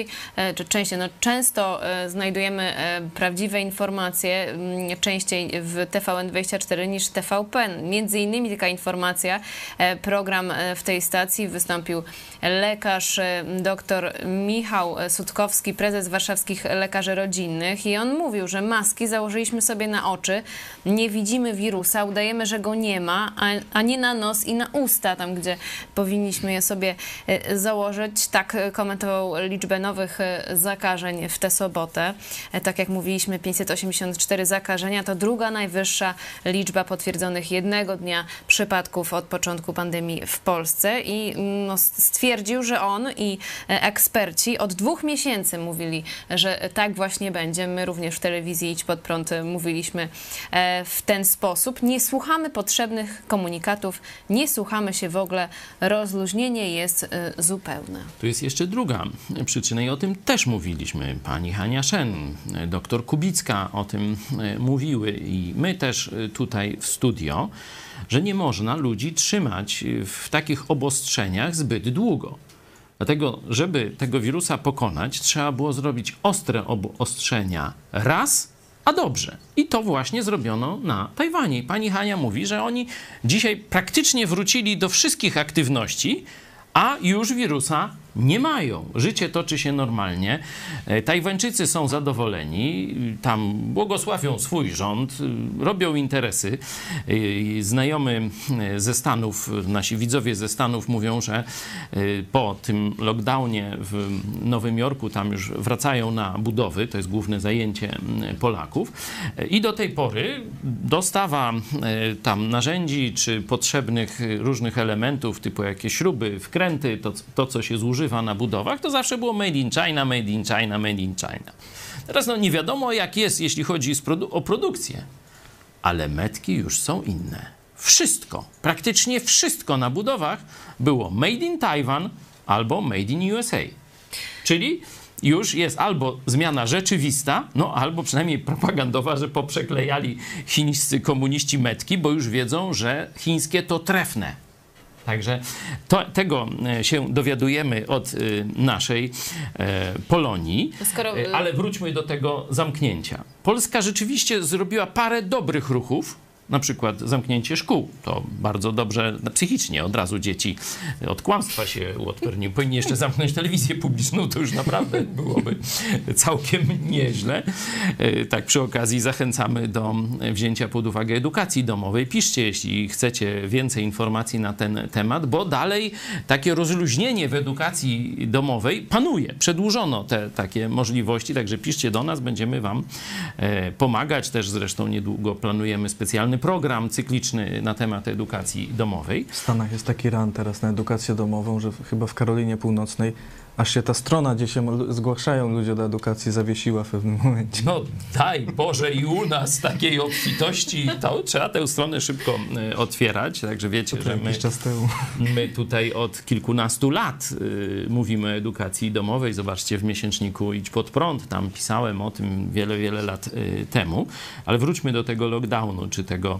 Speaker 2: często znajdujemy prawdziwe informacje, częściej w TVN24 niż TVP. Między innymi taka informacja, program w tej stacji wystąpił lekarz dr Michał Sutkowski, prezes Warszawskich Lekarzy Rodzinnych i on mówił, że maski założyliśmy sobie na oczy, nie widzimy wirusa, udajemy, że go nie ma, a nie na nos i na usta, tam gdzie powinniśmy je sobie założyć. Tak komentował liczbę nowych zakażeń w tę sobotę. Tak jak mówiliśmy, 584 zakażenia to druga najwyższa liczba potwierdzonych jednego dnia przypadków od początku pandemii w Polsce i no, stwierdził, że on i eksperci od 2 miesięcy mówili, że tak właśnie nie będzie. My również w telewizji Idź Pod Prąd mówiliśmy w ten sposób. Nie słuchamy potrzebnych komunikatów, nie słuchamy się w ogóle. Rozluźnienie jest zupełne.
Speaker 3: Tu jest jeszcze druga przyczyna i o tym też mówiliśmy. Pani Hania Szen, doktor Kubicka o tym mówiły i my też tutaj w studio, że nie można ludzi trzymać w takich obostrzeniach zbyt długo. Dlatego, żeby tego wirusa pokonać, trzeba było zrobić ostre obostrzenia raz, a dobrze. I to właśnie zrobiono na Tajwanie. I pani Hania mówi, że oni dzisiaj praktycznie wrócili do wszystkich aktywności, a już wirusa nie mają. Życie toczy się normalnie. Tajwańczycy są zadowoleni, tam błogosławią swój rząd, robią interesy. Znajomy ze Stanów, nasi widzowie ze Stanów mówią, że po tym lockdownie w Nowym Jorku tam już wracają na budowy, to jest główne zajęcie Polaków. I do tej pory dostawa tam narzędzi czy potrzebnych różnych elementów, typu jakieś śruby, wkręty, to co się zużywa na budowach, to zawsze było made in China, made in China, made in China. Teraz no nie wiadomo jak jest, jeśli chodzi o produkcję, ale metki już są inne. Wszystko, praktycznie wszystko na budowach było made in Taiwan albo made in USA. Czyli już jest albo zmiana rzeczywista, no albo przynajmniej propagandowa, że poprzeklejali chińscy komuniści metki, bo już wiedzą, że chińskie to trefne. Także tego się dowiadujemy od naszej Polonii, ale wróćmy do tego zamknięcia. Polska rzeczywiście zrobiła parę dobrych ruchów, na przykład zamknięcie szkół. To bardzo dobrze psychicznie. Od razu dzieci od kłamstwa się uodporniły. Powinni jeszcze zamknąć telewizję publiczną, to już naprawdę byłoby całkiem nieźle. Tak przy okazji zachęcamy do wzięcia pod uwagę edukacji domowej. Piszcie, jeśli chcecie więcej informacji na ten temat, bo dalej takie rozluźnienie w edukacji domowej panuje. Przedłużono te takie możliwości, także piszcie do nas, będziemy wam pomagać. Też zresztą niedługo planujemy specjalny program cykliczny na temat edukacji domowej.
Speaker 1: W Stanach jest taki run teraz na edukację domową, że chyba w Karolinie Północnej aż się ta strona, gdzie się zgłaszają ludzie do edukacji, zawiesiła w pewnym momencie.
Speaker 3: No daj Boże i u nas takiej obfitości, to trzeba tę stronę szybko otwierać, także wiecie, że my tutaj od kilkunastu lat mówimy o edukacji domowej. Zobaczcie w miesięczniku Idź Pod Prąd, tam pisałem o tym wiele, wiele lat temu, ale wróćmy do tego lockdownu, czy tego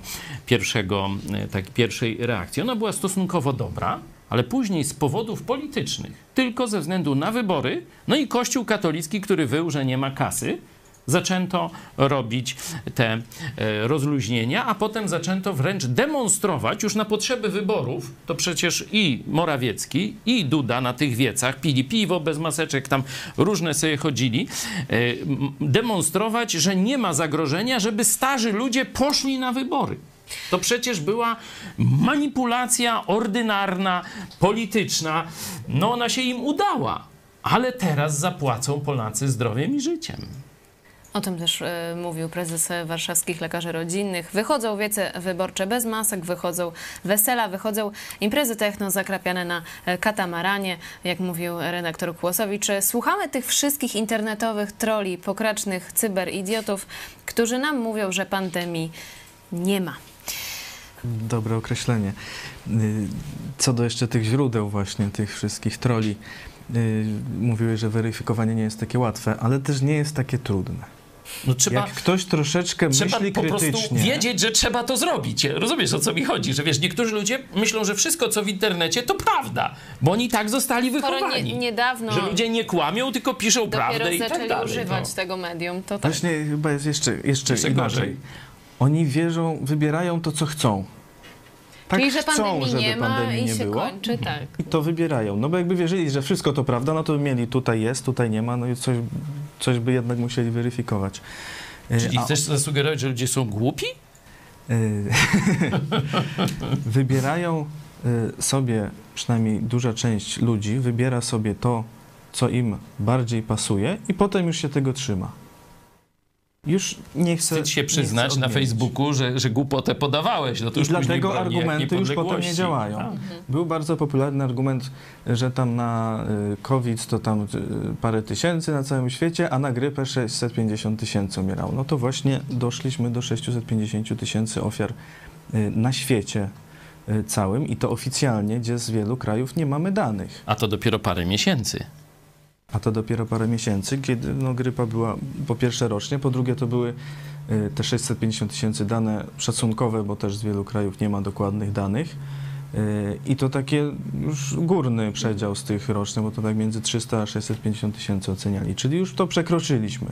Speaker 3: pierwszej reakcji. Ona była stosunkowo dobra, ale później z powodów politycznych, tylko ze względu na wybory, no i Kościół katolicki, który wyjął, że nie ma kasy, zaczęto robić te rozluźnienia, a potem zaczęto wręcz demonstrować już na potrzeby wyborów, to przecież i Morawiecki, i Duda na tych wiecach pili piwo bez maseczek, tam różne sobie chodzili, demonstrować, że nie ma zagrożenia, żeby starzy ludzie poszli na wybory. To przecież była manipulacja ordynarna, polityczna. No ona się im udała, ale teraz zapłacą Polacy zdrowiem i życiem.
Speaker 2: O tym też mówił prezes warszawskich lekarzy rodzinnych. Wychodzą wiece wyborcze bez masek, wychodzą wesela, wychodzą imprezy techno zakrapiane na katamaranie, jak mówił redaktor Kłosowicz. Słuchamy tych wszystkich internetowych troli, pokracznych cyberidiotów, którzy nam mówią, że pandemii nie ma.
Speaker 1: Dobre określenie. Co do jeszcze tych źródeł właśnie, tych wszystkich troli, mówiłeś, że weryfikowanie nie jest takie łatwe, ale też nie jest takie trudne.
Speaker 3: No trzeba,
Speaker 1: jak ktoś troszeczkę myśli krytycznie...
Speaker 3: Trzeba po prostu wiedzieć, że trzeba to zrobić. Rozumiesz, o co mi chodzi? Że wiesz, niektórzy ludzie myślą, że wszystko, co w internecie, to prawda, bo oni tak zostali wychowani.
Speaker 2: Niedawno
Speaker 3: że ludzie nie kłamią, tylko piszą prawdę i tak dalej.
Speaker 2: zaczęli używać tego medium. To tak.
Speaker 1: Właśnie chyba jest jeszcze inaczej. Gorzej. Oni wierzą, wybierają to, co chcą. Tak
Speaker 2: czyli, że
Speaker 1: chcą,
Speaker 2: pandemii
Speaker 1: żeby
Speaker 2: nie ma
Speaker 1: pandemii
Speaker 2: i
Speaker 1: nie
Speaker 2: się
Speaker 1: było.
Speaker 2: kończy, tak.
Speaker 1: I to wybierają. No bo jakby wierzyli, że wszystko to prawda, no to mieli tutaj jest, tutaj nie ma, no i coś by jednak musieli weryfikować.
Speaker 3: Czyli chcesz zasugerować, że ludzie są głupi?
Speaker 1: Wybierają sobie, przynajmniej duża część ludzi, wybiera sobie to, co im bardziej pasuje i potem już się tego trzyma. Już nie chcę...
Speaker 3: Wstyd się przyznać na Facebooku, że głupotę podawałeś. No to już
Speaker 1: dlatego argumenty już potem nie działają. Był bardzo popularny argument, że tam na COVID to tam parę tysięcy na całym świecie, a na grypę 650 tysięcy umierało. No to właśnie doszliśmy do 650 tysięcy ofiar na świecie całym i to oficjalnie, gdzie z wielu krajów nie mamy danych.
Speaker 3: A to dopiero parę miesięcy.
Speaker 1: Kiedy grypa była po pierwsze rocznie, po drugie to były te 650 tysięcy dane szacunkowe, bo też z wielu krajów nie ma dokładnych danych. I to takie już górny przedział z tych rocznych, bo to tak między 300 a 650 tysięcy oceniali, czyli już to przekroczyliśmy.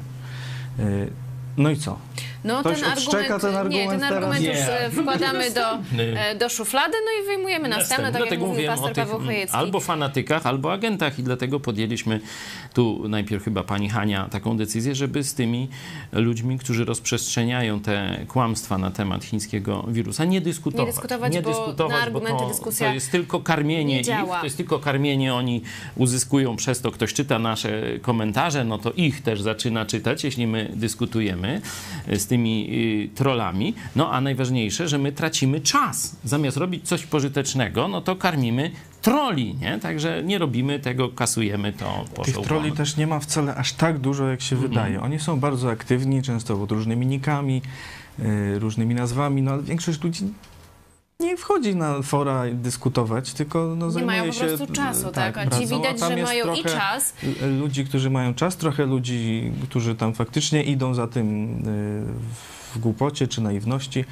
Speaker 1: No i co?
Speaker 2: No
Speaker 1: Ktoś ten
Speaker 2: argument już wkładamy do szuflady, no i wyjmujemy następne, tak jak mówił pastor Paweł Chojecki.
Speaker 3: Albo fanatykach, albo agentach i dlatego podjęliśmy tu najpierw chyba pani Hania taką decyzję, żeby z tymi ludźmi, którzy rozprzestrzeniają te kłamstwa na temat chińskiego wirusa, nie dyskutować,
Speaker 2: bo na argumenty dyskusja
Speaker 3: to jest tylko karmienie ich, to jest tylko karmienie, oni uzyskują przez to, ktoś czyta nasze komentarze, no to ich też zaczyna czytać, jeśli my dyskutujemy z tymi trollami. No a najważniejsze, że my tracimy czas. Zamiast robić coś pożytecznego, no to karmimy trolli, nie? Także nie robimy tego, kasujemy to.
Speaker 1: Tych trolli też nie ma wcale aż tak dużo, jak się wydaje. Oni są bardzo aktywni, często pod różnymi nickami, różnymi nazwami, no ale większość ludzi nie wchodzi na fora dyskutować, tylko zajmuje się...
Speaker 2: Nie mają po prostu czasu, tak? A ci widać, że mają i czas.
Speaker 1: Ludzi, którzy mają czas, trochę ludzi, którzy tam faktycznie idą za tym w głupocie czy naiwności,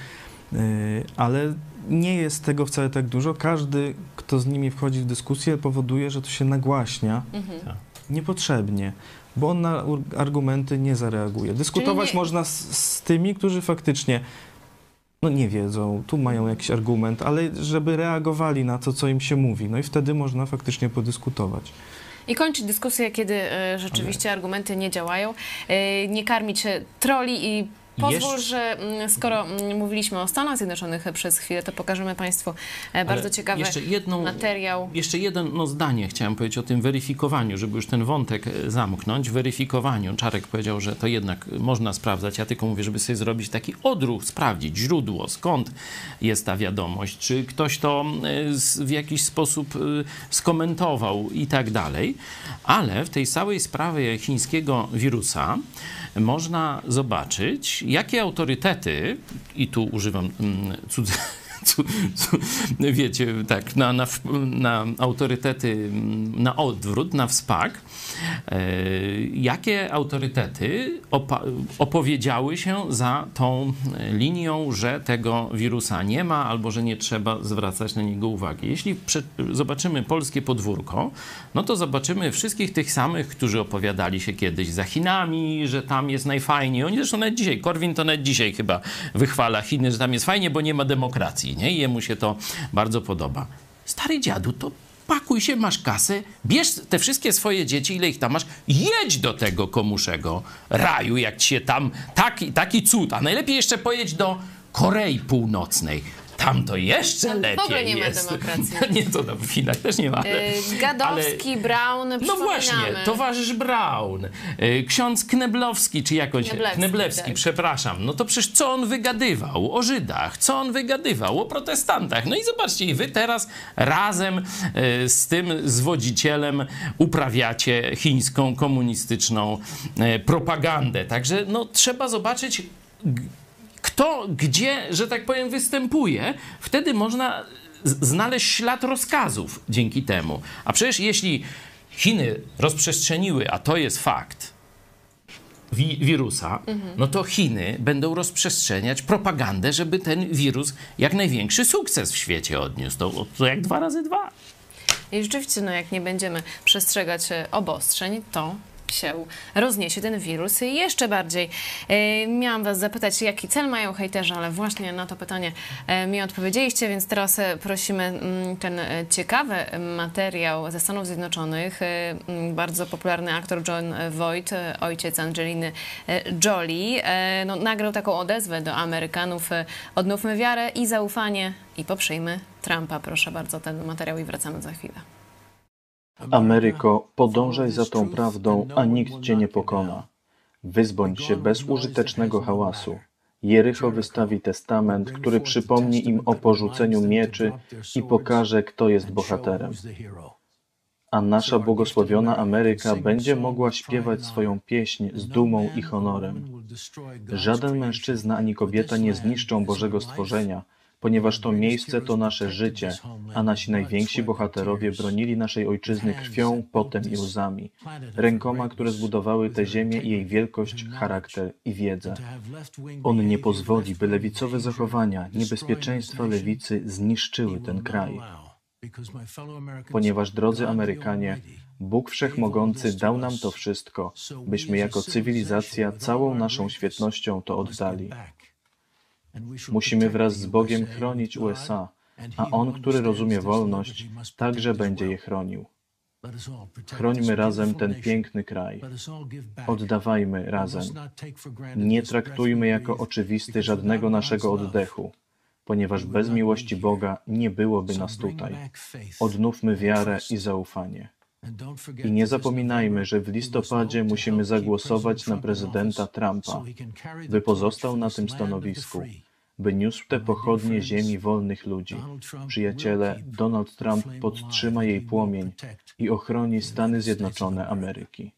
Speaker 1: ale nie jest tego wcale tak dużo. Każdy, kto z nimi wchodzi w dyskusję, powoduje, że to się nagłaśnia niepotrzebnie, bo on na argumenty nie zareaguje. Dyskutować można z tymi, którzy faktycznie nie wiedzą, tu mają jakiś argument, ale żeby reagowali na to, co im się mówi. No i wtedy można faktycznie podyskutować.
Speaker 2: I kończyć dyskusję, kiedy rzeczywiście argumenty nie działają. Nie karmić trolli i pozwól, że skoro mówiliśmy o Stanach Zjednoczonych przez chwilę, to pokażemy Państwu bardzo ciekawy materiał.
Speaker 3: Jeszcze jedno zdanie chciałem powiedzieć o tym weryfikowaniu, żeby już ten wątek zamknąć. Weryfikowaniu. Czarek powiedział, że to jednak można sprawdzać. Ja tylko mówię, żeby sobie zrobić taki odruch, sprawdzić źródło, skąd jest ta wiadomość, czy ktoś to w jakiś sposób skomentował i tak dalej. Ale w tej całej sprawie chińskiego wirusa można zobaczyć, jakie autorytety, i tu używam wiecie, tak, na autorytety, na odwrót, na wspak, jakie autorytety opowiedziały się za tą linią, że tego wirusa nie ma, albo że nie trzeba zwracać na niego uwagi. Jeśli zobaczymy polskie podwórko, no to zobaczymy wszystkich tych samych, którzy opowiadali się kiedyś za Chinami, że tam jest najfajniej. Oni zresztą nawet dzisiaj, Korwin to nawet dzisiaj chyba wychwala Chiny, że tam jest fajnie, bo nie ma demokracji, nie? I jemu się to bardzo podoba. Stary dziadu, to pakuj się, masz kasę, bierz te wszystkie swoje dzieci, ile ich tam masz, jedź do tego komuszego raju, jak ci się tam taki cud, a najlepiej jeszcze pojedź do Korei Północnej. Tam to jeszcze lepiej
Speaker 2: w ogóle nie
Speaker 3: jest.
Speaker 2: ma demokracji.
Speaker 3: Nie, to w Chinach też nie ma.
Speaker 2: Gadowski, Braun,
Speaker 3: no właśnie, towarzysz Braun, ksiądz Kneblowski, czy jakoś... Kneblewski, tak. Przepraszam. No to przecież co on wygadywał o Żydach? Co on wygadywał o protestantach? No i zobaczcie, i wy teraz razem z tym zwodzicielem uprawiacie chińską, komunistyczną propagandę. Także no trzeba zobaczyć, kto, gdzie, że tak powiem, występuje, wtedy można znaleźć ślad rozkazów dzięki temu. A przecież jeśli Chiny rozprzestrzeniły, a to jest fakt, wirusa, no to Chiny będą rozprzestrzeniać propagandę, żeby ten wirus jak największy sukces w świecie odniósł. To jak 2 razy 2.
Speaker 2: I rzeczywiście, no jak nie będziemy przestrzegać obostrzeń, to się rozniesie ten wirus jeszcze bardziej. Miałam was zapytać, jaki cel mają hejterzy, ale właśnie na to pytanie mi odpowiedzieliście, więc teraz prosimy ten ciekawy materiał ze Stanów Zjednoczonych. Bardzo popularny aktor Jon Voight, ojciec Angeliny Jolie, nagrał taką odezwę do Amerykanów. Odnówmy wiarę i zaufanie i poprzyjmy Trumpa. Proszę bardzo, ten materiał i wracamy za chwilę.
Speaker 5: Ameryko, podążaj za tą prawdą, a nikt cię nie pokona. Wyzbądź się bez użytecznego hałasu. Jericho wystawi testament, który przypomni im o porzuceniu mieczy i pokaże, kto jest bohaterem. A nasza błogosławiona Ameryka będzie mogła śpiewać swoją pieśń z dumą i honorem. Żaden mężczyzna ani kobieta nie zniszczą Bożego stworzenia, ponieważ to miejsce to nasze życie, a nasi najwięksi bohaterowie bronili naszej ojczyzny krwią, potem i łzami, rękoma, które zbudowały tę ziemię i jej wielkość, charakter i wiedzę. On nie pozwoli, by lewicowe zachowania, niebezpieczeństwa lewicy zniszczyły ten kraj. Ponieważ, drodzy Amerykanie, Bóg Wszechmogący dał nam to wszystko, byśmy jako cywilizacja całą naszą świetnością to oddali. Musimy wraz z Bogiem chronić USA, a On, który rozumie wolność, także będzie je chronił. Chrońmy razem ten piękny kraj. Oddawajmy razem. Nie traktujmy jako oczywisty żadnego naszego oddechu, ponieważ bez miłości Boga nie byłoby nas tutaj. Odnówmy wiarę i zaufanie. I nie zapominajmy, że w listopadzie musimy zagłosować na prezydenta Trumpa, by pozostał na tym stanowisku, by niósł te pochodnie ziemi wolnych ludzi. Przyjaciele, Donald Trump podtrzyma jej płomień i ochroni Stany Zjednoczone Ameryki.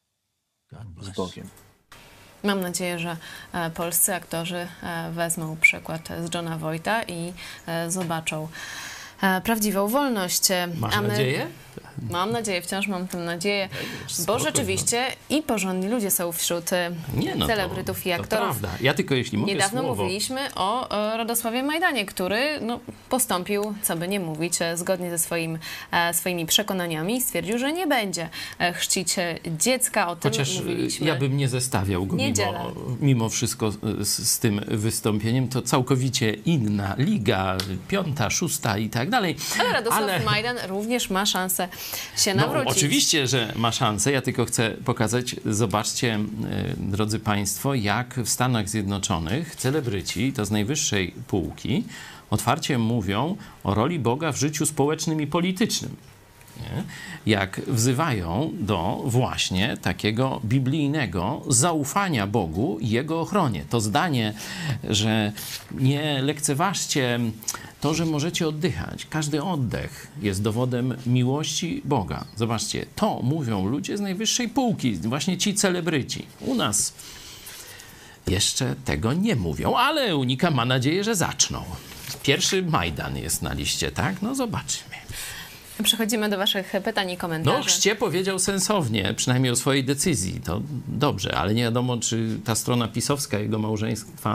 Speaker 5: Z Bogiem.
Speaker 2: Mam nadzieję, że polscy aktorzy wezmą przykład z Johna Voighta i zobaczą prawdziwą wolność.
Speaker 3: Masz nadzieję?
Speaker 2: Mam nadzieję, wciąż mam tę nadzieję, bo rzeczywiście i porządni ludzie są wśród celebrytów i aktorów.
Speaker 3: To prawda. Ja tylko, jeśli mogę
Speaker 2: Niedawno mówiliśmy o Radosławie Majdanie, który postąpił, co by nie mówić, zgodnie ze swoimi przekonaniami i stwierdził, że nie będzie chrzcić dziecka. O tym mówiliśmy.
Speaker 3: Ja bym nie zestawiał go mimo wszystko z tym wystąpieniem. To całkowicie inna liga, 5., 6. i tak dalej.
Speaker 2: Ale Radosław Majdan również ma szansę się nawrócić.
Speaker 3: No, oczywiście, że ma szansę. Ja tylko chcę pokazać, zobaczcie, drodzy Państwo, jak w Stanach Zjednoczonych celebryci, to z najwyższej półki, otwarcie mówią o roli Boga w życiu społecznym i politycznym. Nie? Jak wzywają do właśnie takiego biblijnego zaufania Bogu i Jego ochronie. To zdanie, że nie lekceważcie to, że możecie oddychać. Każdy oddech jest dowodem miłości Boga. Zobaczcie, to mówią ludzie z najwyższej półki, właśnie ci celebryci. U nas jeszcze tego nie mówią, ale Unika ma nadzieję, że zaczną. Pierwszy Majdan jest na liście, tak? No zobaczmy.
Speaker 2: Przechodzimy do waszych pytań i komentarzy.
Speaker 3: No, chrzcie powiedział sensownie, przynajmniej o swojej decyzji. To dobrze, ale nie wiadomo, czy ta strona pisowska jego małżeństwa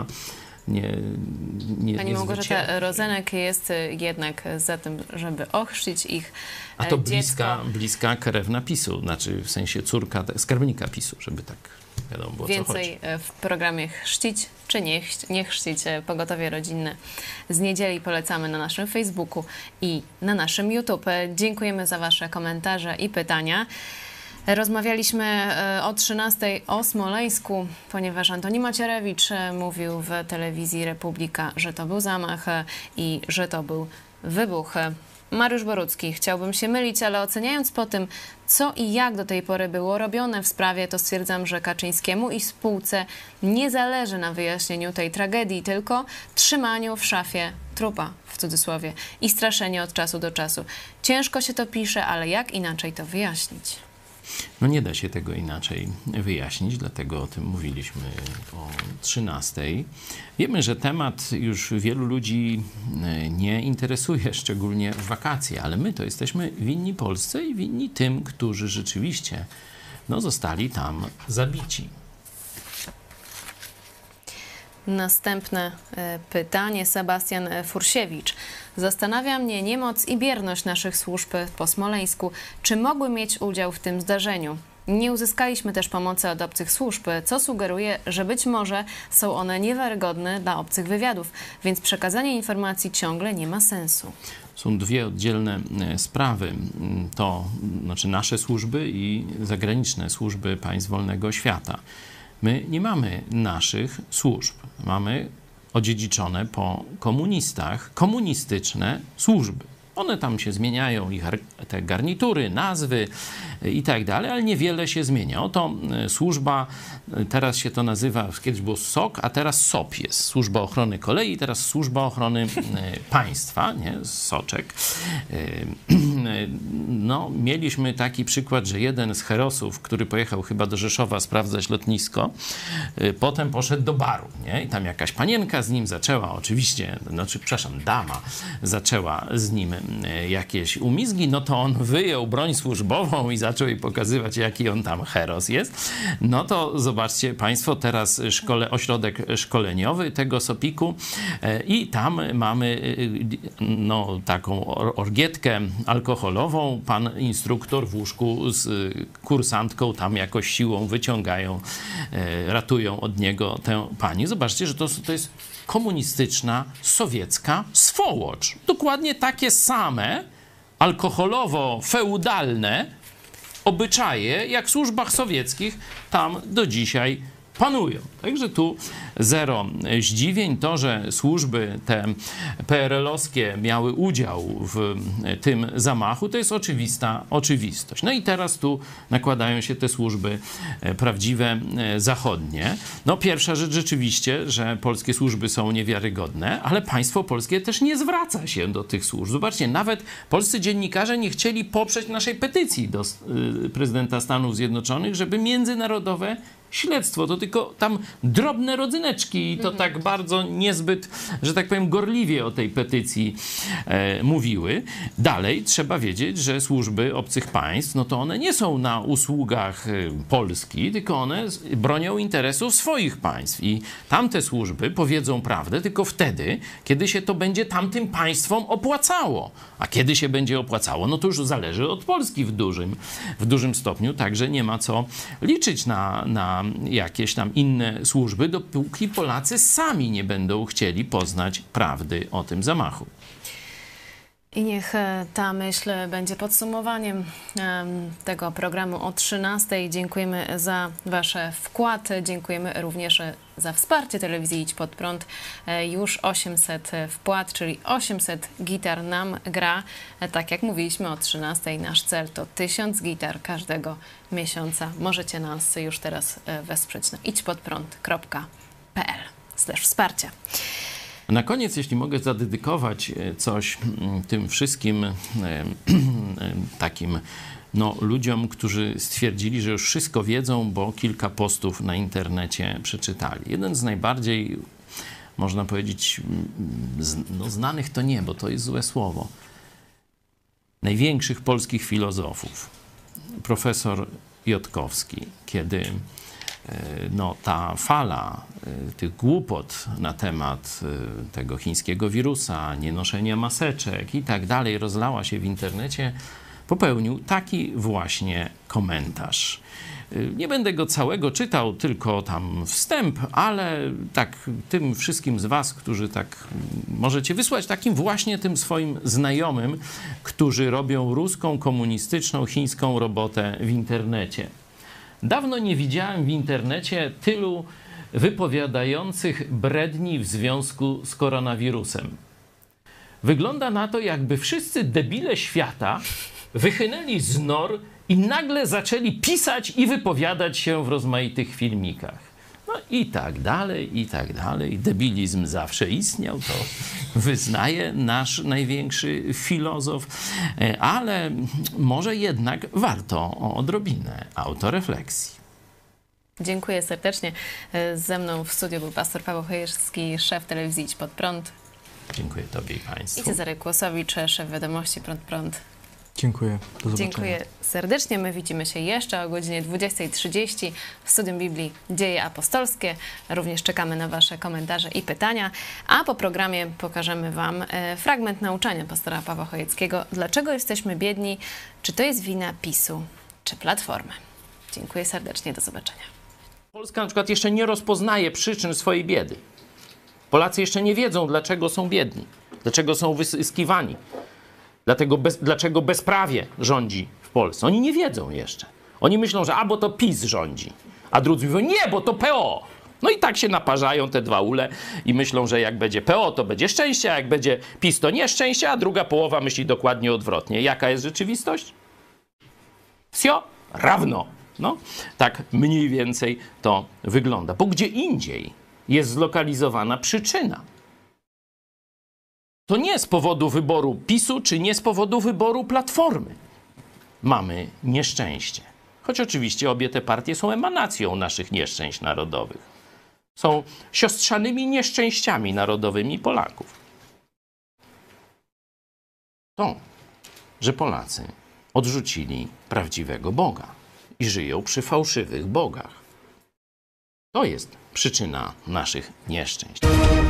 Speaker 3: nie
Speaker 2: Pani Małgorzata Rozenek jest jednak za tym, żeby ochrzcić ich
Speaker 3: A to
Speaker 2: dziecko.
Speaker 3: bliska krewna PiS-u, znaczy w sensie córka skarbnika PiS-u, żeby tak wiadomo było,
Speaker 2: Więcej
Speaker 3: co chodzi.
Speaker 2: w programie Chrzcić czy nie chrzcić, pogotowie rodzinne z niedzieli polecamy na naszym Facebooku i na naszym YouTube. Dziękujemy za wasze komentarze i pytania. Rozmawialiśmy o 13:00 o Smoleńsku, ponieważ Antoni Macierewicz mówił w telewizji Republika, że to był zamach i że to był wybuch. Mariusz Borucki, chciałbym się mylić, ale oceniając po tym, co i jak do tej pory było robione w sprawie, to stwierdzam, że Kaczyńskiemu i spółce nie zależy na wyjaśnieniu tej tragedii, tylko trzymaniu w szafie trupa, w cudzysłowie, i straszeniu od czasu do czasu. Ciężko się to pisze, ale jak inaczej to wyjaśnić?
Speaker 3: No nie da się tego inaczej wyjaśnić, dlatego o tym mówiliśmy o 13:00. Wiemy, że temat już wielu ludzi nie interesuje, szczególnie w wakacje, ale my to jesteśmy winni Polsce i winni tym, którzy rzeczywiście zostali tam zabici.
Speaker 2: Następne pytanie. Sebastian Fursiewicz. Zastanawia mnie niemoc i bierność naszych służb po Smoleńsku. Czy mogły mieć udział w tym zdarzeniu? Nie uzyskaliśmy też pomocy od obcych służb, co sugeruje, że być może są one niewiarygodne dla obcych wywiadów, więc przekazanie informacji ciągle nie ma sensu.
Speaker 3: Są dwie oddzielne sprawy. To znaczy nasze służby i zagraniczne służby państw wolnego świata. My nie mamy naszych służb. Mamy odziedziczone po komunistach komunistyczne służby. One tam się zmieniają, te garnitury, nazwy i tak dalej, ale niewiele się zmienia. Oto służba, teraz się to nazywa, kiedyś było SOK, a teraz SOP jest. Służba Ochrony Kolei, teraz Służba Ochrony Państwa, nie? Soczek. No, mieliśmy taki przykład, że jeden z herosów, który pojechał chyba do Rzeszowa sprawdzać lotnisko, potem poszedł do baru, nie? I tam jakaś panienka z nim zaczęła oczywiście, dama zaczęła z nim jakieś umizgi, no to on wyjął broń służbową i zaczął jej pokazywać, jaki on tam heros jest. No to zobaczcie państwo, teraz ośrodek szkoleniowy tego SOP-iku i tam mamy no, taką orgietkę alkoholową. Pan instruktor w łóżku z kursantką tam jakoś siłą wyciągają, ratują od niego tę pani. Zobaczcie, że to jest komunistyczna, sowiecka swołocz. Dokładnie takie same alkoholowo-feudalne obyczaje, jak w służbach sowieckich, tam do dzisiaj panują. Także tu zero zdziwień. To, że służby te PRL-owskie miały udział w tym zamachu, to jest oczywista oczywistość. No i teraz tu nakładają się te służby prawdziwe, zachodnie. No pierwsza rzecz rzeczywiście, że polskie służby są niewiarygodne, ale państwo polskie też nie zwraca się do tych służb. Zobaczcie, nawet polscy dziennikarze nie chcieli poprzeć naszej petycji do prezydenta Stanów Zjednoczonych, żeby międzynarodowe śledztwo, to tylko tam drobne rodzyneczki i to tak bardzo niezbyt, że tak powiem, gorliwie o tej petycji mówiły. Dalej trzeba wiedzieć, że służby obcych państw, no to one nie są na usługach Polski, tylko one bronią interesów swoich państw i tamte służby powiedzą prawdę tylko wtedy, kiedy się to będzie tamtym państwom opłacało. A kiedy się będzie opłacało, no to już zależy od Polski w dużym stopniu, także nie ma co liczyć na jakieś tam inne służby, dopóki Polacy sami nie będą chcieli poznać prawdy o tym zamachu.
Speaker 2: I niech ta myśl będzie podsumowaniem tego programu o 13:00. Dziękujemy za wasze wkłady. Dziękujemy również za wsparcie telewizji Idź Pod Prąd. Już 800 wpłat, czyli 800 gitar nam gra. Tak jak mówiliśmy o 13:00, nasz cel to 1000 gitar każdego miesiąca. Możecie nas już teraz wesprzeć na idźpodprąd.pl/wsparcie.
Speaker 3: Na koniec, jeśli mogę zadedykować coś tym wszystkim takim ludziom, którzy stwierdzili, że już wszystko wiedzą, bo kilka postów na internecie przeczytali. Jeden z najbardziej, można powiedzieć, znanych to nie, bo to jest złe słowo, największych polskich filozofów, profesor Jotkowski, kiedy ta fala tych głupot na temat tego chińskiego wirusa, nienoszenia maseczek i tak dalej rozlała się w internecie, popełnił taki właśnie komentarz. Nie będę go całego czytał, tylko tam wstęp, ale tak tym wszystkim z was, którzy tak możecie wysłać takim właśnie tym swoim znajomym, którzy robią ruską, komunistyczną, chińską robotę w internecie. Dawno nie widziałem w internecie tylu wypowiadających bredni w związku z koronawirusem. Wygląda na to, jakby wszyscy debile świata wychynęli z nor i nagle zaczęli pisać i wypowiadać się w rozmaitych filmikach. No i tak dalej, i tak dalej. Debilizm zawsze istniał, to wyznaje nasz najwiękzy filozof, ale może jednak warto o odrobinę autorefleksji.
Speaker 2: Dziękuję serdecznie. Ze mną w studiu był pastor Paweł Chojecki, szef telewizji Idź Pod Prąd.
Speaker 3: Dziękuję tobie i państwu.
Speaker 2: I Cezary Kłosowicz, szef wiadomości Prąd.
Speaker 1: Dziękuję. Do zobaczenia.
Speaker 2: Dziękuję serdecznie. My widzimy się jeszcze o godzinie 20:30 w Studium Biblii Dzieje Apostolskie. Również czekamy na wasze komentarze i pytania. A po programie pokażemy wam fragment nauczania pastora Pawła Chojeckiego. Dlaczego jesteśmy biedni? Czy to jest wina PiS-u, czy Platformy? Dziękuję serdecznie. Do zobaczenia.
Speaker 3: Polska na przykład jeszcze nie rozpoznaje przyczyn swojej biedy. Polacy jeszcze nie wiedzą, dlaczego są biedni, dlaczego są wyzyskiwani. Dlaczego bezprawie rządzi w Polsce? Oni nie wiedzą jeszcze. Oni myślą, że bo to PiS rządzi. A drudzy mówią, nie, bo to PO. No i tak się naparzają te dwa ule i myślą, że jak będzie PO, to będzie szczęście, a jak będzie PiS, to nieszczęście, a druga połowa myśli dokładnie odwrotnie. Jaka jest rzeczywistość? Wsio równo. No, tak mniej więcej to wygląda. Bo gdzie indziej jest zlokalizowana przyczyna. To nie z powodu wyboru PiS-u, czy nie z powodu wyboru Platformy mamy nieszczęście. Choć oczywiście obie te partie są emanacją naszych nieszczęść narodowych. Są siostrzanymi nieszczęściami narodowymi Polaków. To, że Polacy odrzucili prawdziwego Boga i żyją przy fałszywych bogach. To jest przyczyna naszych nieszczęść.